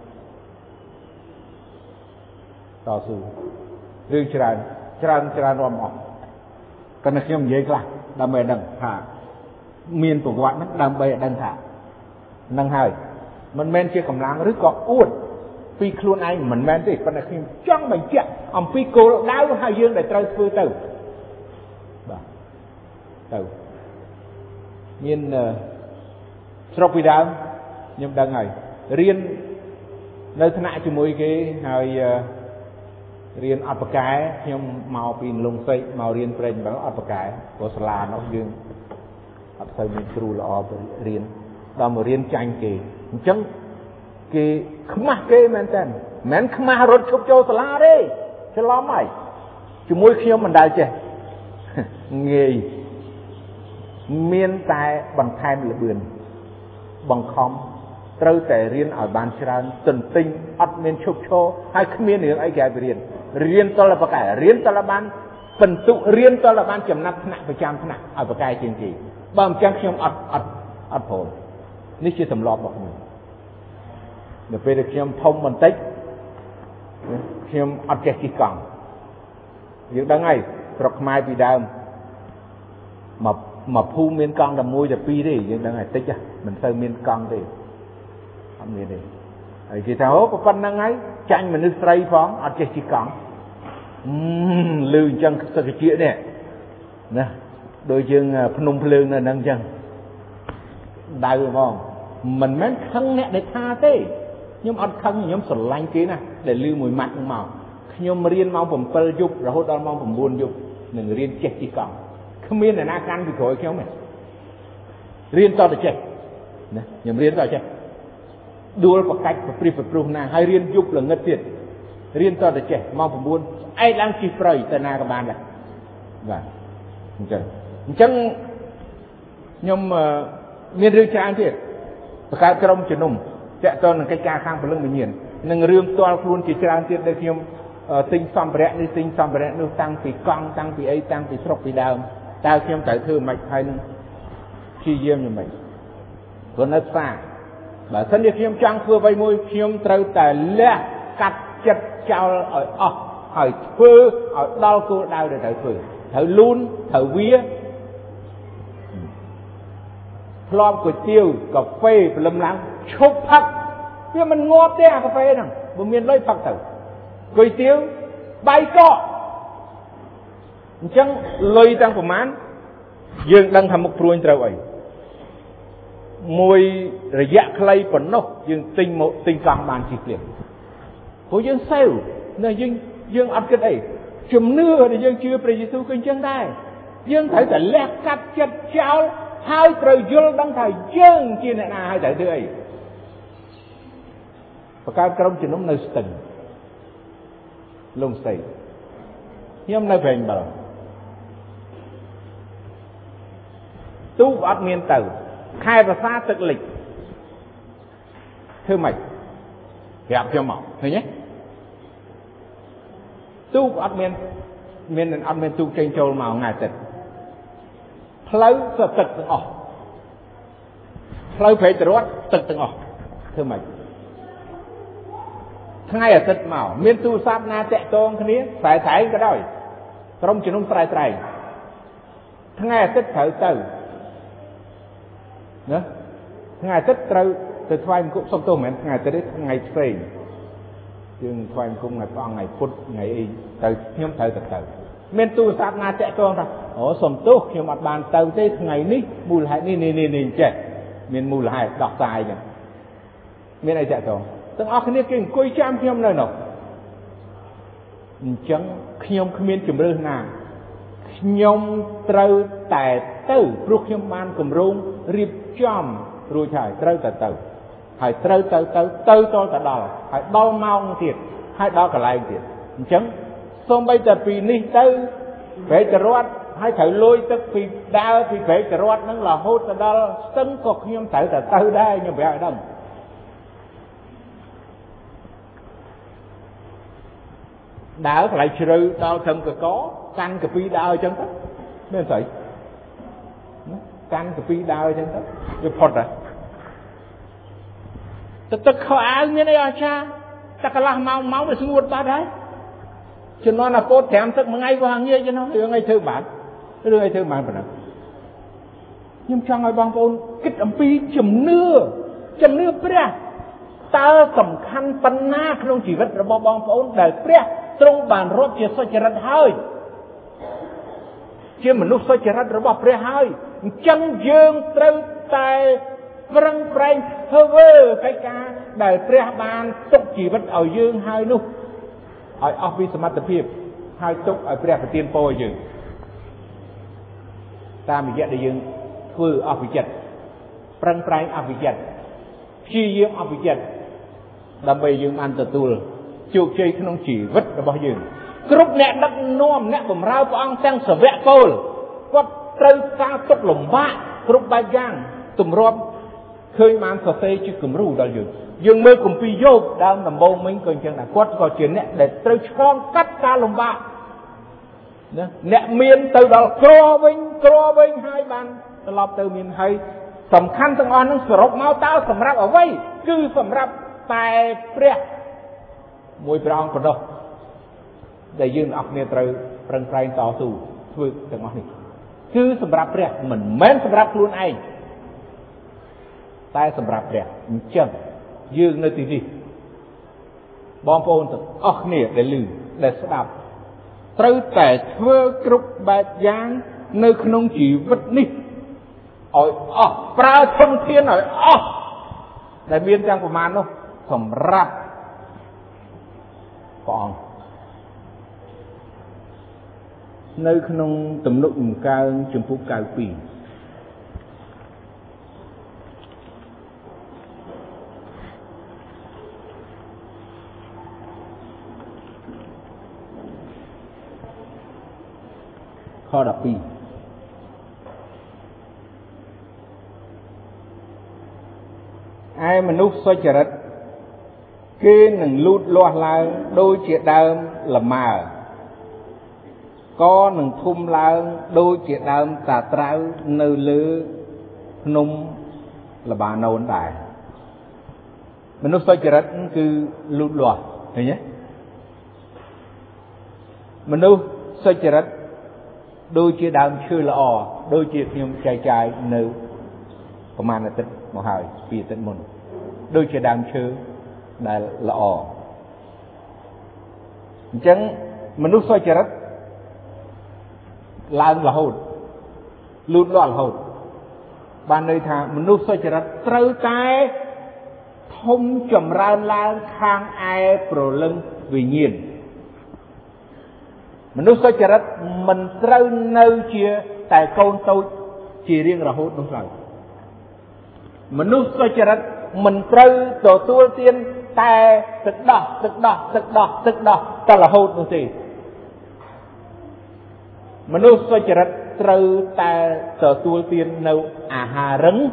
រឿងច្រើនរួមអស់ក៏នៅខ្ញុំនិយាយខ្លះដើម្បីឲ្យដឹងថាមានប្រវត្តិហ្នឹងដើម្បីឲ្យដឹងថានឹងហើយមិនមែនជាកម្លាំងឬក៏អួតពីខ្លួនឯងមិនមែនទេប៉ុន្តែខ្ញុំចង់បញ្ជាក់អំពីគោលដៅហើយយើងដែលត្រូវធ្វើទៅបាទទៅមានស្រុកពីដើមខ្ញុំដឹងហើយរៀននៅថ្នាក់ជាមួយគេហើយរៀនអត់បកែខ្ញុំមកពីលងសេកមករៀនព្រែកបើអត់បកែព្រោះសាលានោះយើងអត់សូវមានគ្រូល្អរៀនដល់មករៀនចាញ់គេអញ្ចឹងគេខ្មាស់គេមែនតើមិនខ្មាស់រត់ឈប់ចូលសាលាទេច្រឡំហើយជាមួយខ្ញុំមិនដែលចេះងាយមានតែបន្ថែមល្បឿនបង្ខំត្រូវតែរៀនឲ្យបានច្រើនទន្ទិញអត់មានឈប់ឈរហើយគ្មានរឿងអីគេឲ្យរៀនតលបកែរៀនតលបានបន្ទុករៀនតលបានចំណាត់ថ្នាក់ប្រចាំថ្នាក់ឲ្យបកែជាងគេបើមិនចឹងខ្ញុំអត់ព្រមនេះជាទម្លាប់របស់ខ្ញុំនៅពេលដែលខ្ញុំធំបន្តិចខ្ញុំអត់ចេះជិះកង់យើងដឹងហើយស្រុកខ្មែរពីដើមមកភូមិមានកង់តែមួយតែពីរទេយើងដឹងហើយតិចមិនសូវមានកង់ទេអត់មានទេហើយគេថាអូប៉ុណ្្នឹងហើយចាញ់មនុស្សស្រីផងអត់ចេះជិះកង់លឺអញ្ចឹងសឹកជានេះណាដូចយើងភ្នំភ្លើងនៅហ្នឹងអញ្ចឹងដៅហ្មងមិនមែនខឹងអ្នកដែលថាទេខ្ញុំអត់ខឹងខ្ញុំស្រឡាញ់គេណាដែលលឺមួយម៉ាត់ហ្នឹងមកខ្ញុំរៀនម៉ោង7យប់រហូតដល់ម៉ោង9យប់នឹងរៀនចេះជិះកង់គ្មានអ្នកណាកាន់ពីក្រោយខ្ញុំទេរៀនតទៅចេះណាខ្ញុំរៀនតចេះដួលប្រកាច់ប្រព្រឹត្តប្រព្រោះណាហើយរៀនយប់ល្ងឹតទៀតរៀនតទៅចេះម៉ោង9ឯងឡើងជិះព្រៃទៅណាក៏បានដែរបាទអញ្ចឹងខ្ញុំមានរឿងច្រើនទៀតបង្កើតក្រុមជំនុំតាក់ទងនឹងកិច្ចការខាងពលឹងវិញ្ញាណនិងរឿងផ្ទាល់ខ្លួនជាច្រើនទៀតដែលខ្ញុំទិញសម្ភារៈនេះទិញសម្ភារៈនោះតាំងពីកង់តាំងពីអីតាំងពីស្រុកពីដើមតើខ្ញុំត្រូវធ្វើមិនហើយនឹងព្យាយាមយ៉ាងម៉េចព្រោះនៅផ្សារបើសិនជាខ្ញុំចង់ធ្វើអ្វីមួយខ្ញុំត្រូវតែលះកាត់ចិត្តចោលឲ្យអស់ហើយធ្វើឲ្យដល់គោលដៅដែលត្រូវធ្វើត្រូវលូនត្រូវវាធ្លាប់ก๋วยเตี๋ยวកាហ្វេព្រលឹមឡើងឈប់ផឹកវាមិនងាប់ទេអាកាហ្វេហ្នឹងបើមានលុយផឹកទៅก๋วยเตี๋ยวបាយកកអញ្ចឹងលុយទាំងប្រមាណយើងដឹងថាមុខព្រួញត្រូវអីមួយរយៈខ្លីប៉ុណ្ណោះយើងទិញមកទិញកង់បានជិះទៀតព្រោះយើងសេវណាយើងអត់គិតអីជំនឿដែលយើងជឿព្រះយេស៊ូវគឺអញ្ចឹងដែរយើងត្រូវតែលះកាត់ចិត្តចោលហើយត្រូវយល់ដឹងថាយើងជាអ្នកណាហើយត្រូវធ្វើអីបង្កើតក្រុមជំនុំនៅស្ទឹងលំស្ទីខ្ញុំនៅប្រេងបលទូកអត់មានទៅខែភាសាទឹកលិចធ្វើម៉េចប្រាប់ខ្ញុំមកឃើញទេទូកអត់មានអត់មានទូកចេញចូលមកថ្ងៃទឹកផ្លូវទឹកទាំងអស់ផ្លូវព្រែកតរត់ទឹកទាំងអស់ធ្វើម៉េចថ្ងៃអាទិត្យមកមានទូរស័ព្ទណាតាក់ទងគ្នាស្រែត្រែងក៏ដោយក្រុមជំនុំស្រែត្រែងថ្ងៃអាទិត្យត្រូវទៅណាថ្ងៃអាទិត្យត្រូវទៅថ្វាយបង្គំសុំទោសមិនមែនថ្ងៃអាទិត្យទេថ្ងៃផ្សេងយើងថ្វាយបង្គំថ្ងៃព្រះអង្គថ្ងៃពុទ្ធថ្ងៃអីទៅខ្ញុំត្រូវទៅមានទូរស័ព្ទណាតាក់ទងថាអូសុំទោសខ្ញុំអត់បានទៅទេថ្ងៃនេះមូលហេតុនេះចេះមានមូលហេតុដោះស្រាយចឹងមានអីតាក់ទងទាំងអស់គ្នាគេអង្គុយចាំខ្ញុំនៅនោះអញ្ចឹងខ្ញុំគ្មានជំរឿនណាខ្ញុំត្រូវតែទៅព្រោះខ្ញុំបានគម្រោងរៀបចំរួចហើយត្រូវតែទៅហើយត្រូវទៅតលទៅដល់ហើយដល់ម៉ោងទៀតហើយដល់កន្លែងទៀតអញ្ចឹងសូម្បីតែពីនេះទៅព្រែកតរត់ហើយត្រូវលួយទឹកពីដើរពីព្រែកតរត់ហ្នឹងរហូតទៅដល់ស្ទឹងក៏ខ្ញុំត្រូវតែទៅដែរខ្ញុំប្រាប់ឲ្យដឹងដើរកន្លែងជ្រៅដល់ត្រឹមកកកាន់កាពីដើរអញ្ចឹងទៅមានស្អីកាន់កាពីដើរអញ្ចឹងទៅវាផុតហ៎ទឹកខោអាវមានអីអស្ចារ្យតែកន្លះម៉ោងវាស្ងួតបាត់ហើយជំនាន់អាកូនត្រាំទឹកមួយថ្ងៃក៏ងាយចឹងរឿងអីធ្វើបានប៉ុណ្ណឹងខ្ញុំចង់ឲ្យបងប្អូនគិតអំពីជំនឿព្រះតើសំខាន់ប៉ុណ្ណាក្នុងជីវិតរបស់បងប្អូនដែលព្រះទ្រង់បានរាប់ជាសុចរិតហើយជាមនុស្សសុចរិតរបស់ព្រះហើយអញ្ចឹងយើងត្រូវតែប្រឹងប្រែងធ្វើកិច្ចការដែលព្រះបានទុកជីវិតឲ្យយើងហើយនោះឲ្យអស់ពីសមត្ថភាពហើយទុកឲ្យព្រះប្រទានពរឲ្យយើងតាមរយៈដែលយើងធ្វើអស់ពីចិត្តប្រឹងប្រែងអស់ពីចិត្តព្យាយាមអស់ពីចិត្តដើម្បីយើងបានទទួលជោគជ័យក្នុងជីវិតរបស់យើងគ្រប់អ្នកដឹកនាំអ្នកបម្រើព្រះអង្គទាំងសាវកពលគាត់ត្រូវការទុកលំបាកគ្រប់បែបយ៉ាងទម្រាំឃើញបានសរសេរជាគំរូដល់យើងមើលគម្ពីរយោបដើមដំបូងមិញក៏អញ្ចឹងដែរគាត់ក៏ជាអ្នកដែលត្រូវឆ្លងកាត់ការលំបាកណាអ្នកមានទៅដល់ក្រវិញហើយបានត្រឡប់ទៅមានហើយសំខាន់ទាំងអស់ហ្នឹងសរុបមកតើសម្រាប់អ្វីគឺសម្រាប់តែព្រះមួយព្រះអង្គប៉ុណ្ណោះដែលយើងទាំងអស់គ្នាត្រូវប្រឹងប្រែងតស៊ូធ្វើទាំងអស់នេះគឺសម្រាប់ព្រះមិនមែនសម្រាប់ខ្លួនឯងតែសម្រាប់ព្រះអញ្ចឹងយើងនៅទីនេះបងប្អូនទាំងអស់គ្នាដែលឮដែលស្ដាប់ត្រូវតែធ្វើគ្រប់បែបយ៉ាងនៅក្នុងជីវិតនេះឲ្យអស់ប្រើធនធានឲ្យអស់ដែលមានទាំងប្រមាណនោះសម្រាប់ព្រះអង្គ nơiក្នុងទំនុកដំកើងចំពោះ92ខ12ឯមនុស្សសុចរិតគេនឹងលូតលាស់ឡើងដូចជាដើមលម៉ើក៏នឹងធំឡើងដូចជាដើមតាត្រាវនៅលើភ្នំលបាណូនដែរមនុស្សសុចរិតគឺលូតលាស់ឃើញទេមនុស្សសុចរិតដូចជាដើមឈើល្អដូចជាខ្ញុំចែកចាយនៅប្រហែលអាទិត្យមកហើយពីអាទិត្យមុនដូចជាដើមឈើដែលល្អអញ្ចឹងមនុស្សសុចរិតឡើងរហូតលូតលាស់រហូតបានន័យថាមនុស្សសុចរិតត្រូវតែធំចម្រើនឡើងខាងឯព្រលឹងវិញ្ញាណមនុស្សសុចរិតមិនត្រូវនៅជាតែកូនតូចជារៀងរហូតនោះឡើយមនុស្សសុចរិតមិនត្រូវទទួលទានតែទឹកដោះតែរហូតនោះទេមនុស្សសុចរិតត្រូវតែទទួលទាននៅអាហាររឹង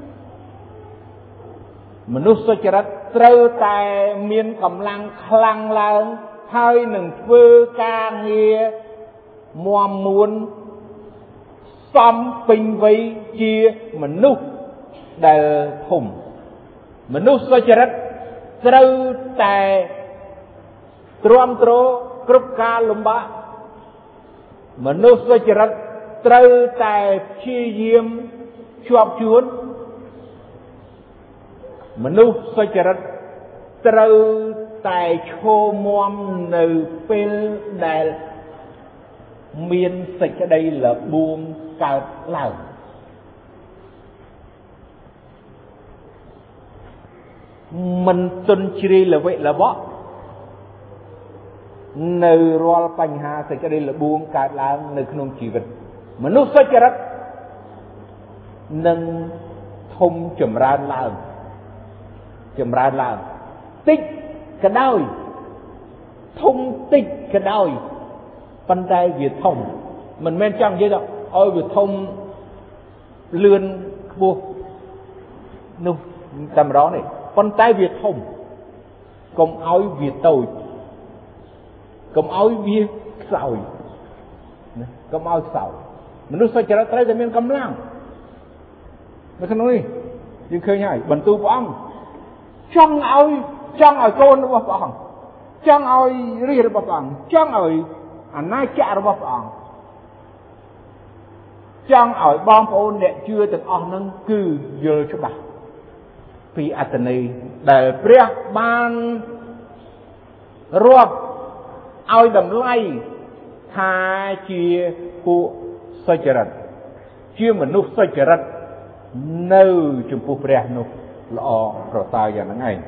មនុស្សសុចរិតត្រូវតែមានកម្លាំងខ្លាំងឡើងហើយនឹងធ្វើការងារមាំមួនសំពេញវ័យជាមនុស្សដែលធំមនុស្សសុចរិតត្រូវតែទ្រាំទ្រគ្រប់ការលំបាកមនុស្សសុចរិតត្រូវតែព្យាយាមជាប់ជួនមនុស្សសុចរិតត្រូវតែឈរមាំនៅពេលដែលមានសេចក្តីលបួងកើតឡើងមិនទន់ជ្រាយល្វិល្បក់នៅរាល់បញ្ហាសេចក្តីលបួងកើតឡើងនៅក្នុងជីវិតមនុស្សសុចរិតនឹងធំចម្រើនឡើងតិចក៏ដោយធំតិចក៏ដោយប៉ុន្តែវាធំមិនមែនចង់និយាយថាឲ្យវាធំលឿនខ្ពស់នោះតែម្ដងនេះប៉ុន្តែវាធំកុំឲ្យវាតូចកុំឲ្យវាខ្សោយណាកុំឲ្យខ្សោយមនុស្សសុចរិតត្រូវតែមានកម្លាំងនៅក្នុងនេះយើងឃើញហើយបន្ទូលព្រះអង្គចង់ឲ្យកូនរបស់ព្រះអង្គចង់ឲ្យរាជរបស់ព្រះអង្គចង់ឲ្យអាណាចក្ររបស់ព្រះអង្គចង់ឲ្យបងប្អូនអ្នកជឿទាំងអស់នឹងគឺយល់ច្បាស់ពីអត្ថន័យដែលព្រះបានរាប់ឲ្យតម្លៃថាជាពួកសុចរិតជាមនុស្សសុចរិតនៅចំពោះព្រះនោះល្អប្រសើរយ៉ាងហ្នឹងឯង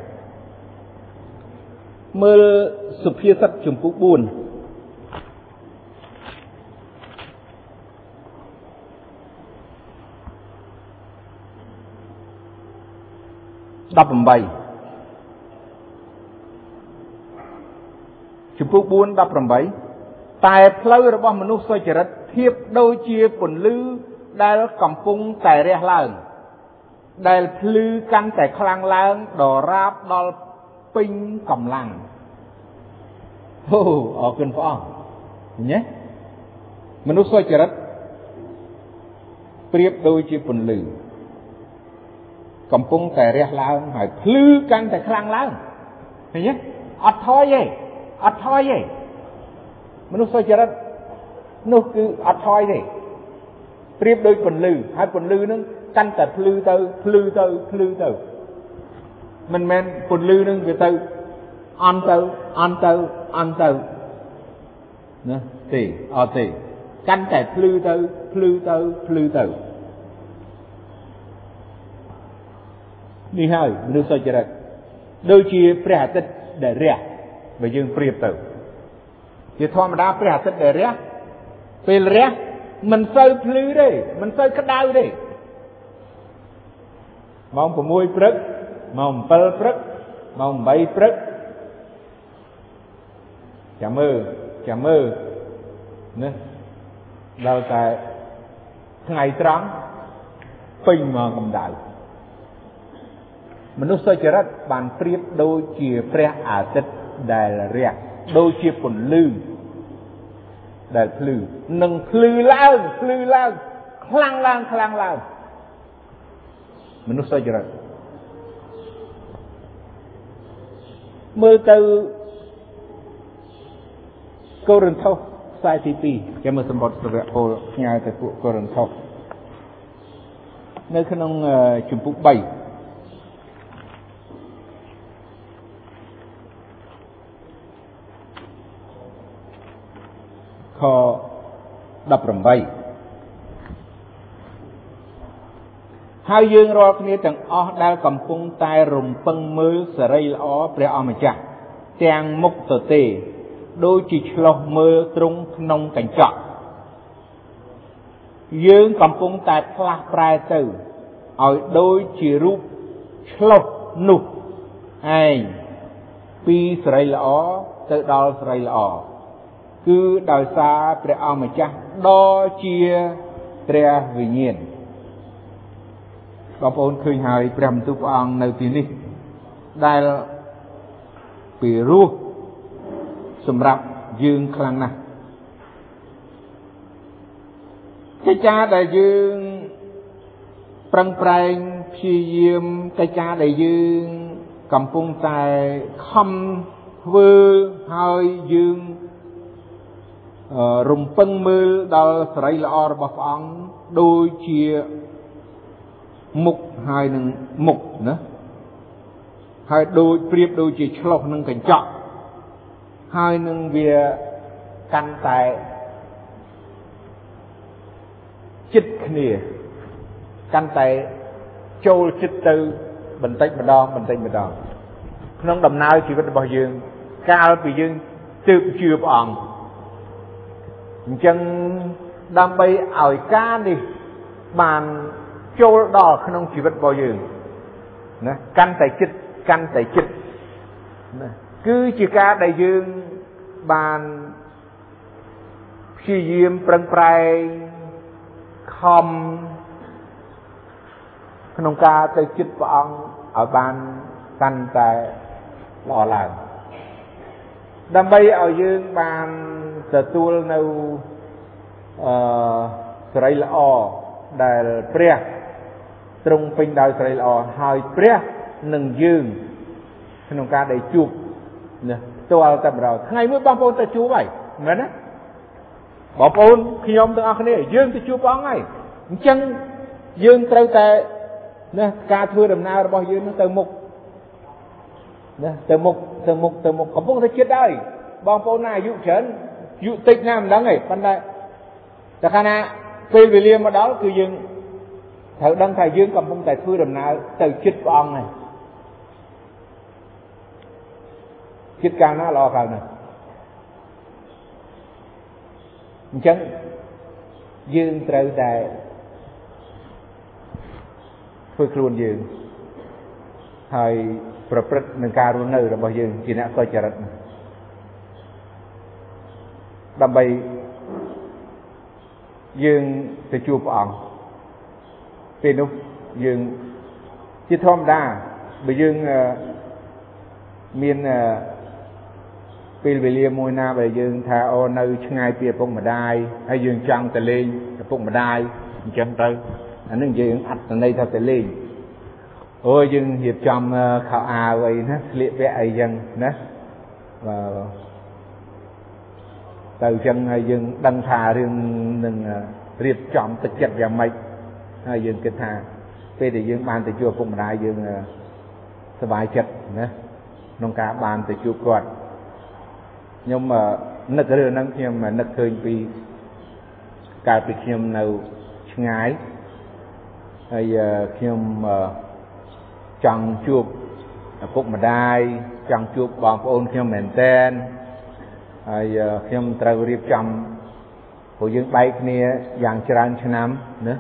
មើលសុភាសិតចំពោះ4 18ចំពោះ4:18តែផ្លូវរបស់មនុស្សសុចរិតធៀបដូចជាពន្លឺដែលកំពុងតែរះឡើងដែលភ្លឺកាន់តែខ្លាំងឡើងដរាបដល់ពេញកម្លាំងអូអរគុណព្រះអង្គញ៉េមនុស្សសុចរិតប្រៀបដូចជាពន្លឺកំពុងតែរះឡើងហើយភ្លឺកាន់តែខ្លាំងឡើងឃើញទេអត់ថយទេមនុស្សសុចរិតនោះគឺអត់ថយទេប្រៀបដូចពន្លឺហើយពន្លឺនឹងកាន់តែភ្លឺទៅមិនមែនពន្លឺនឹងវាទៅអន់ទៅណាទេអត់ទេកាន់តែភ្លឺទៅនេះហើយមនុស្សសុចរិតដូចជាព្រះអាទិត្យដែលរះបើយើងប្រៀបទៅជាធម្មតាព្រះអាទិត្យដែលរះពេលរះមិនសូវភ្លឺទេមិនសូវក្តៅទេម៉ោង6ព្រឹកម៉ោង7ព្រឹកម៉ោង8ព្រឹកចាំមើលណាដល់តែថ្ងៃត្រង់ពេញមកកម្ដៅមនុស្សសុចរិតបានប្រៀបដូចជាព្រះអាទិត្យដែលរះដូចជាពន្លឺដែលភ្លឺនឹងភ្លឺឡើងខ្លាំងឡើងមនុស្សសុចរិតមើលទៅកូរិនថូសខ្សែទី2ចាំមើលសម្បត្តិព្រះពលផ្ញើទៅពួកកូរិនថូសនៅក្នុងជំពូក3ខ18ហើយយើងរាល់គ្នាទាំងអស់ដែលកំពុងតែរំពឹងមើលសេរីល្អព្រះអម្ចាស់ទាំងមុខទទេដូចជាឆ្លុះមើលទ្រង់ក្នុងកញ្ចក់យើងកំពុងតែផ្លាស់ប្រែទៅឲ្យដូចជារូបឆ្លុះនោះឯងពីសេរីល្អទៅដល់សេរីល្អគឺដោយសារព្រះអម្ចាស់ដ៏ជាព្រះវិញ្ញាណបងប្អូនឃើញហើយព្រះបន្ទូលព្រះអង្គនៅទីនេះដែលពីរោះសម្រាប់យើងខ្លាំងណាស់កិច្ចការដែលយើងប្រឹងប្រែងព្យាយាមកិច្ចការដែលយើងកំពុងតែខំធ្វើហើយយើងរំពឹងមើលដល់សេរីល្អរបស់ព្រះអង្គដូចជាមុខហើយនឹងមុខណាហើយដូចប្រៀបដូចជាឆ្លុះនឹងកញ្ចក់ហើយនឹងវាកាន់តែចិត្តគ្នាកាន់តែចូលចិត្តទៅបន្តិចម្ដងក្នុងដំណើរជីវិតរបស់យើងកាលពីយើងទើបជឿព្រះអង្គអញ្ចឹងដើម្បីឲ្យការនេះបានចូលដល់ក្នុងជីវិតរបស់យើងណាកាន់តែចិត្តណាគឺជាការដែលយើងបានព្យាយាមប្រឹងប្រែងខំក្នុងការទៅចិត្តព្រះអង្គឲ្យបានកាន់តែល្អឡើងដើម្បីឲ្យយើងបានទទួលនៅសេរីល្អដែលព្រះទ្រង់ពេញដោយសេរីល្អហើយព្រះនឹងយើងក្នុងការដែលជួបណាផ្ទាល់តែម្ដងថ្ងៃមួយបងប្អូនទៅជួបហើយមែនទេបងប្អូនខ្ញុំទាំងអស់គ្នាយើងទៅជួបព្រះអង្គហើយអញ្ចឹងយើងត្រូវតែណាការធ្វើដំណើររបស់យើងទៅមុខណាទៅមុខកំពុងតែចិត្តហើយបងប្អូនណាអាយុច្រើនអាយុតិចណាស់មិនដឹងទេប៉ុន្តែតែកាលណាពេលវេលាមកដល់គឺយើងត្រូវដឹងថាយើងកំពុងតែធ្វើដំណើរទៅចិត្តព្រះអង្គហើយចិត្តកាលណាល្អកាលណាអញ្ចឹងយើងត្រូវតែធ្វើខ្លួនយើងហើយប្រព្រឹត្តនឹងការរស់នៅរបស់យើងជាអ្នកសុចរិតដើម្បីយើងទៅជួបព្រះអង្គពេលនោះយើងជាធម្មតាបើយើងមានពេលវេលាមួយណាដែលយើងថាអូនៅឆ្ងាយពីឪពុកម្ដាយហើយយើងចង់ទៅលេងឪពុកម្ដាយអញ្ចឹងទៅអានឹងយើងអត្តន័យថាទៅលេងអូយើងរៀបចំខោអាវអីណាស្លៀកពាក់អីចឹងណាទៅចឹងហើយយើងដឹងថារឿងនឹងរៀបចំទឹកចិត្តយ៉ាងម៉េចហើយយើងគិតថាពេលដែលយើងបានទៅជួបឪពុកម្ដាយយើងសប្បាយចិត្តណាក្នុងការបានទៅជួបគាត់ខ្ញុំនឹករឿងហ្នឹងខ្ញុំនឹកឃើញពីកាលពីខ្ញុំនៅឆ្ងាយហើយខ្ញុំចង់ជួបឪពុកម្ដាយចង់ជួបបងប្អូនខ្ញុំមែនតើហើយខ្ញុំត្រូវរៀបចំព្រោះយើងបែកគ្នាយ៉ាងច្រើនឆ្នាំណា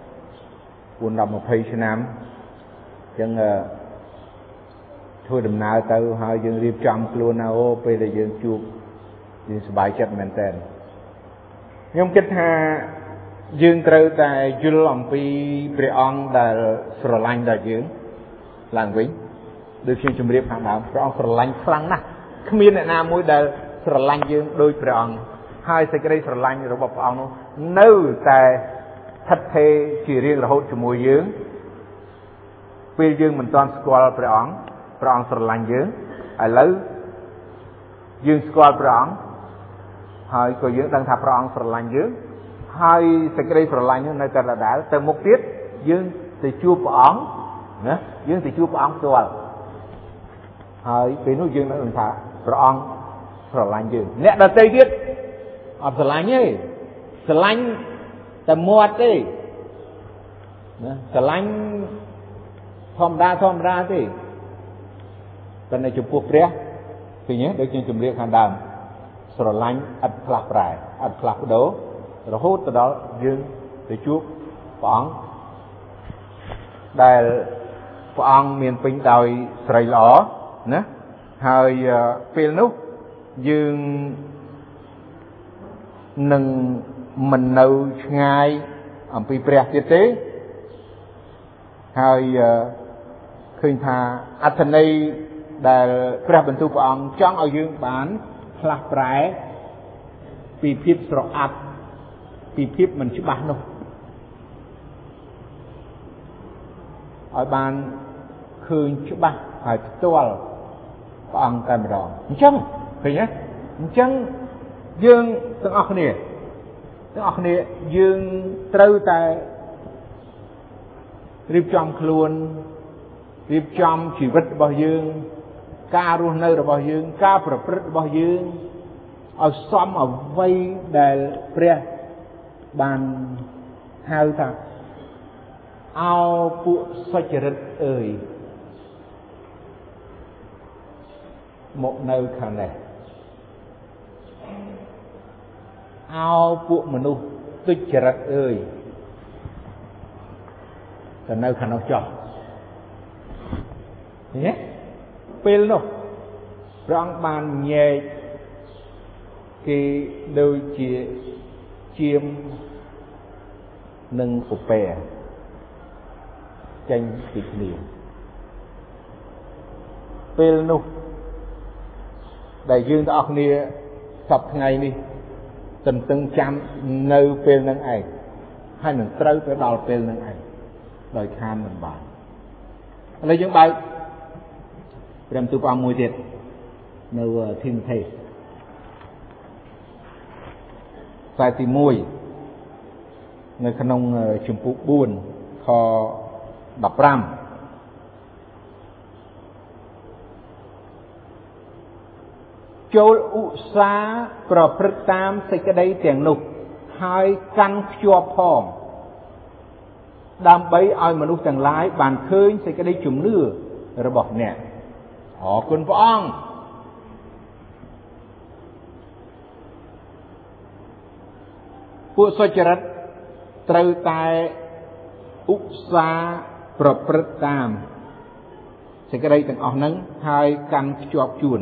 4-20ឆ្នាំអញ្ចឹងធ្វើដំណើរទៅហើយយើងរៀបចំខ្លួនណាអូពេលដែលយើងជួបយើងសប្បាយចិត្តមែនតើខ្ញុំគិតថាយើងត្រូវតែយល់អំពីព្រះអង្គដែលស្រឡាញ់ដល់យើងឡើងវិញដូចខ្ញុំជម្រាបខាងដើមព្រះអង្គស្រឡាញ់ខ្លាំងណាស់គ្មានអ្នកណាមួយដែលស្រឡាញ់យើងដូចព្រះអង្គហើយសេចក្តីស្រឡាញ់របស់ព្រះអង្គនោះនៅតែស្ថិតថេរជារៀងរហូតជាមួយយើងពេលយើងមិនទាន់ស្គាល់ព្រះអង្គស្រឡាញ់យើងឥឡូវយើងស្គាល់ព្រះអង្គហើយក៏យើងដឹងថាព្រះអង្គស្រឡាញ់យើងហើយសេចក្តីស្រឡាញ់នោះនៅតែដដែលទៅមុខទៀតយើងទៅជួបព្រះអង្គណាយើងទៅជួបព្រះអង្គផ្ទាល់ហើយពេលនោះយើងនឹងថាព្រះអង្គស្រឡាញ់យើងអ្នកដទៃទៀតអត់ស្រឡាញ់ទេស្រឡាញ់តែមាត់ទេណាស្រឡាញ់ធម្មតាទេតែនៅចំពោះព្រះឃើញទេដូចជាជំរាបខាងដើមស្រឡាញ់ឥតផ្លាស់ប្រែឥតផ្លាស់ប្ដូររហូតទៅដល់យើងទៅជួបព្រះអង្គដែលព្រះអង្គមានពេញដោយស្រីល្អណាហើយពេលនោះយើងនឹងមិននៅឆ្ងាយអំពីព្រះទៀតទេហើយឃើញថាអត្ថន័យដែលព្រះបន្ទូលព្រះអង្គចង់ឲ្យយើងបានផ្លាស់ប្រែពីភាពស្រអាប់ពីភាពមិនច្បាស់នោះឲ្យបានឃើញច្បាស់ហើយផ្ទាល់ព្រះអង្គតែម្ដងអញ្ចឹងឃើញទេអញ្ចឹងយើងទាំងអស់គ្នាយើងត្រូវតែរៀបចំខ្លួនរៀបចំជីវិតរបស់យើងការរស់នៅរបស់យើងការប្រព្រឹត្តរបស់យើងឲ្យសមអ្វីដែលព្រះបានហៅថាអោពួកសុចរិតអើយមកនៅខាងនេះអោពួកមនុស្សទុច្ចរិតអើយទៅនៅខាងនោះចុះឃើញទេពេលនោះព្រះអង្គបានញែកគេដូចជាជាមនិងពពែចេញពីគ្នាពេលនោះដែលយើងទាំងអស់គ្នាសប្តាហ៍ថ្ងៃនេះទន្ទឹងចាំនៅពេលនឹងឯងហើយនឹងត្រូវទៅដល់ពេលនឹងឯងដោយខានមិនបានឥឡូវយើងបើកព្រះបន្ទូលព្រះអង្គមួយទៀតនៅធីម៉ូថេខ្សែទី1នៅក្នុងជំពូក4ខ15ចូលឧស្សាហ៍ប្រព្រឹត្តតាមសេចក្តីទាំងនោះហើយកាន់ខ្ជាប់ផងដើម្បីឲ្យមនុស្សទាំងឡាយបានឃើញសេចក្តីជំនឿរបស់អ្នកអរគុណព្រះអង្គពួកសុចរិតត្រូវតែឧស្សាហ៍ប្រព្រឹត្តតាមសេចក្តីទាំងអស់ហ្នឹងហើយកាន់ខ្ជាប់ជួន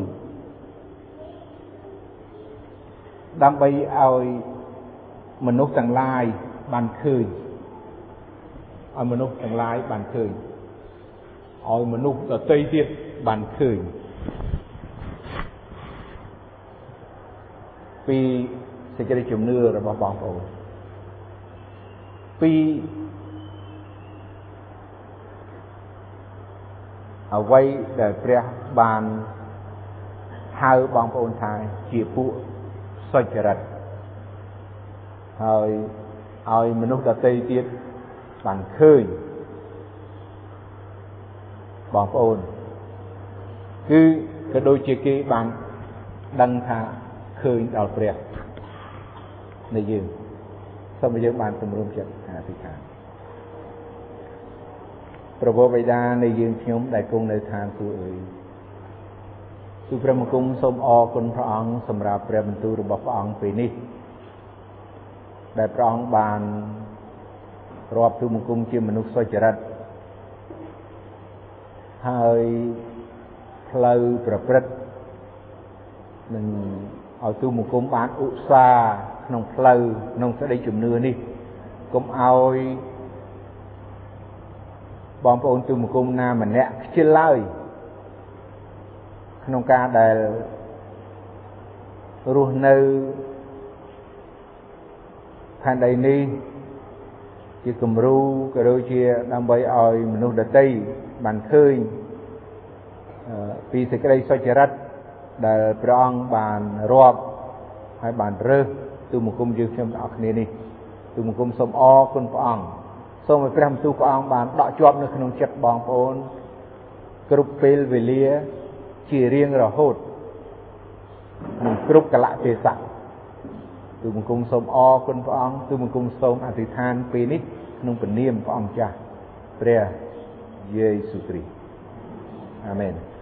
ដើម្បីឲ្យមនុស្សទាំងឡាយបានឃើញឲ្យមនុស្សទាំងឡាយបានឃើញឲ្យមនុស្សដទៃទៀតបានឃើញពីសេចក្តីជំនឿរបស់បងប្អូនពីអ្វីដែលព្រះបានហៅបងប្អូនថាជាពួកសុចរិតហើយឲ្យមនុស្សដទៃទៀតបានឃើញបងប្អូនគឺក៏ដូចជាគេបានដឹងថាឃើញដល់ព្រះនៃយើងសូមយើងបានសម្រុំចិត្តអធិដ្ឋានព្រះបិតានៃយើងខ្ញុំដែលគង់នៅឋានសួគ៌អើយទូព្រះបង្គំសូមអរគុណព្រះអង្គសម្រាប់ព្រះបន្ទូលរបស់ព្រះអង្គពេលនេះដែលព្រះអង្គបានរាប់ទូលបង្គំជាមនុស្សសុចរិតហើយផ្លូវប្រព្រឹត្តនឹងឲ្យទូលបង្គំបានឧស្សាហ៍ក្នុងផ្លូវក្នុងសេចក្តីជំនឿនេះកុំឲ្យបងប្អូនទូលបង្គំណាម្នាក់ខ្ជិលឡើយក្នុងការដែលរស់នៅផែនដីនេះជាគំរូក៏ដូចជាដើម្បីឲ្យមនុស្សដទៃបានឃើញពីសេចក្តីសុចរិតដែលព្រះអង្គបានរាប់ហើយបានរើសទូលបង្គំយើងខ្ញុំទាំងអស់គ្នានេះទូលបង្គំសូមអរគុណព្រះអង្គសូមឲ្យព្រះបន្ទូលព្រះអង្គបានដកជាប់នៅក្នុងចិត្តបងប្អូនគ្រប់ពេលវេលាជារៀងរហូតនិងគ្រប់កលៈទេសៈទូលបង្គំសូមអរគុណព្រះអង្គទូលបង្គំសូមអធិដ្ឋានពេលនេះក្នុងព្រះនាមព្រះអង្គម្ចាស់ព្រះយេស៊ូវគ្រីស្ទអាមែន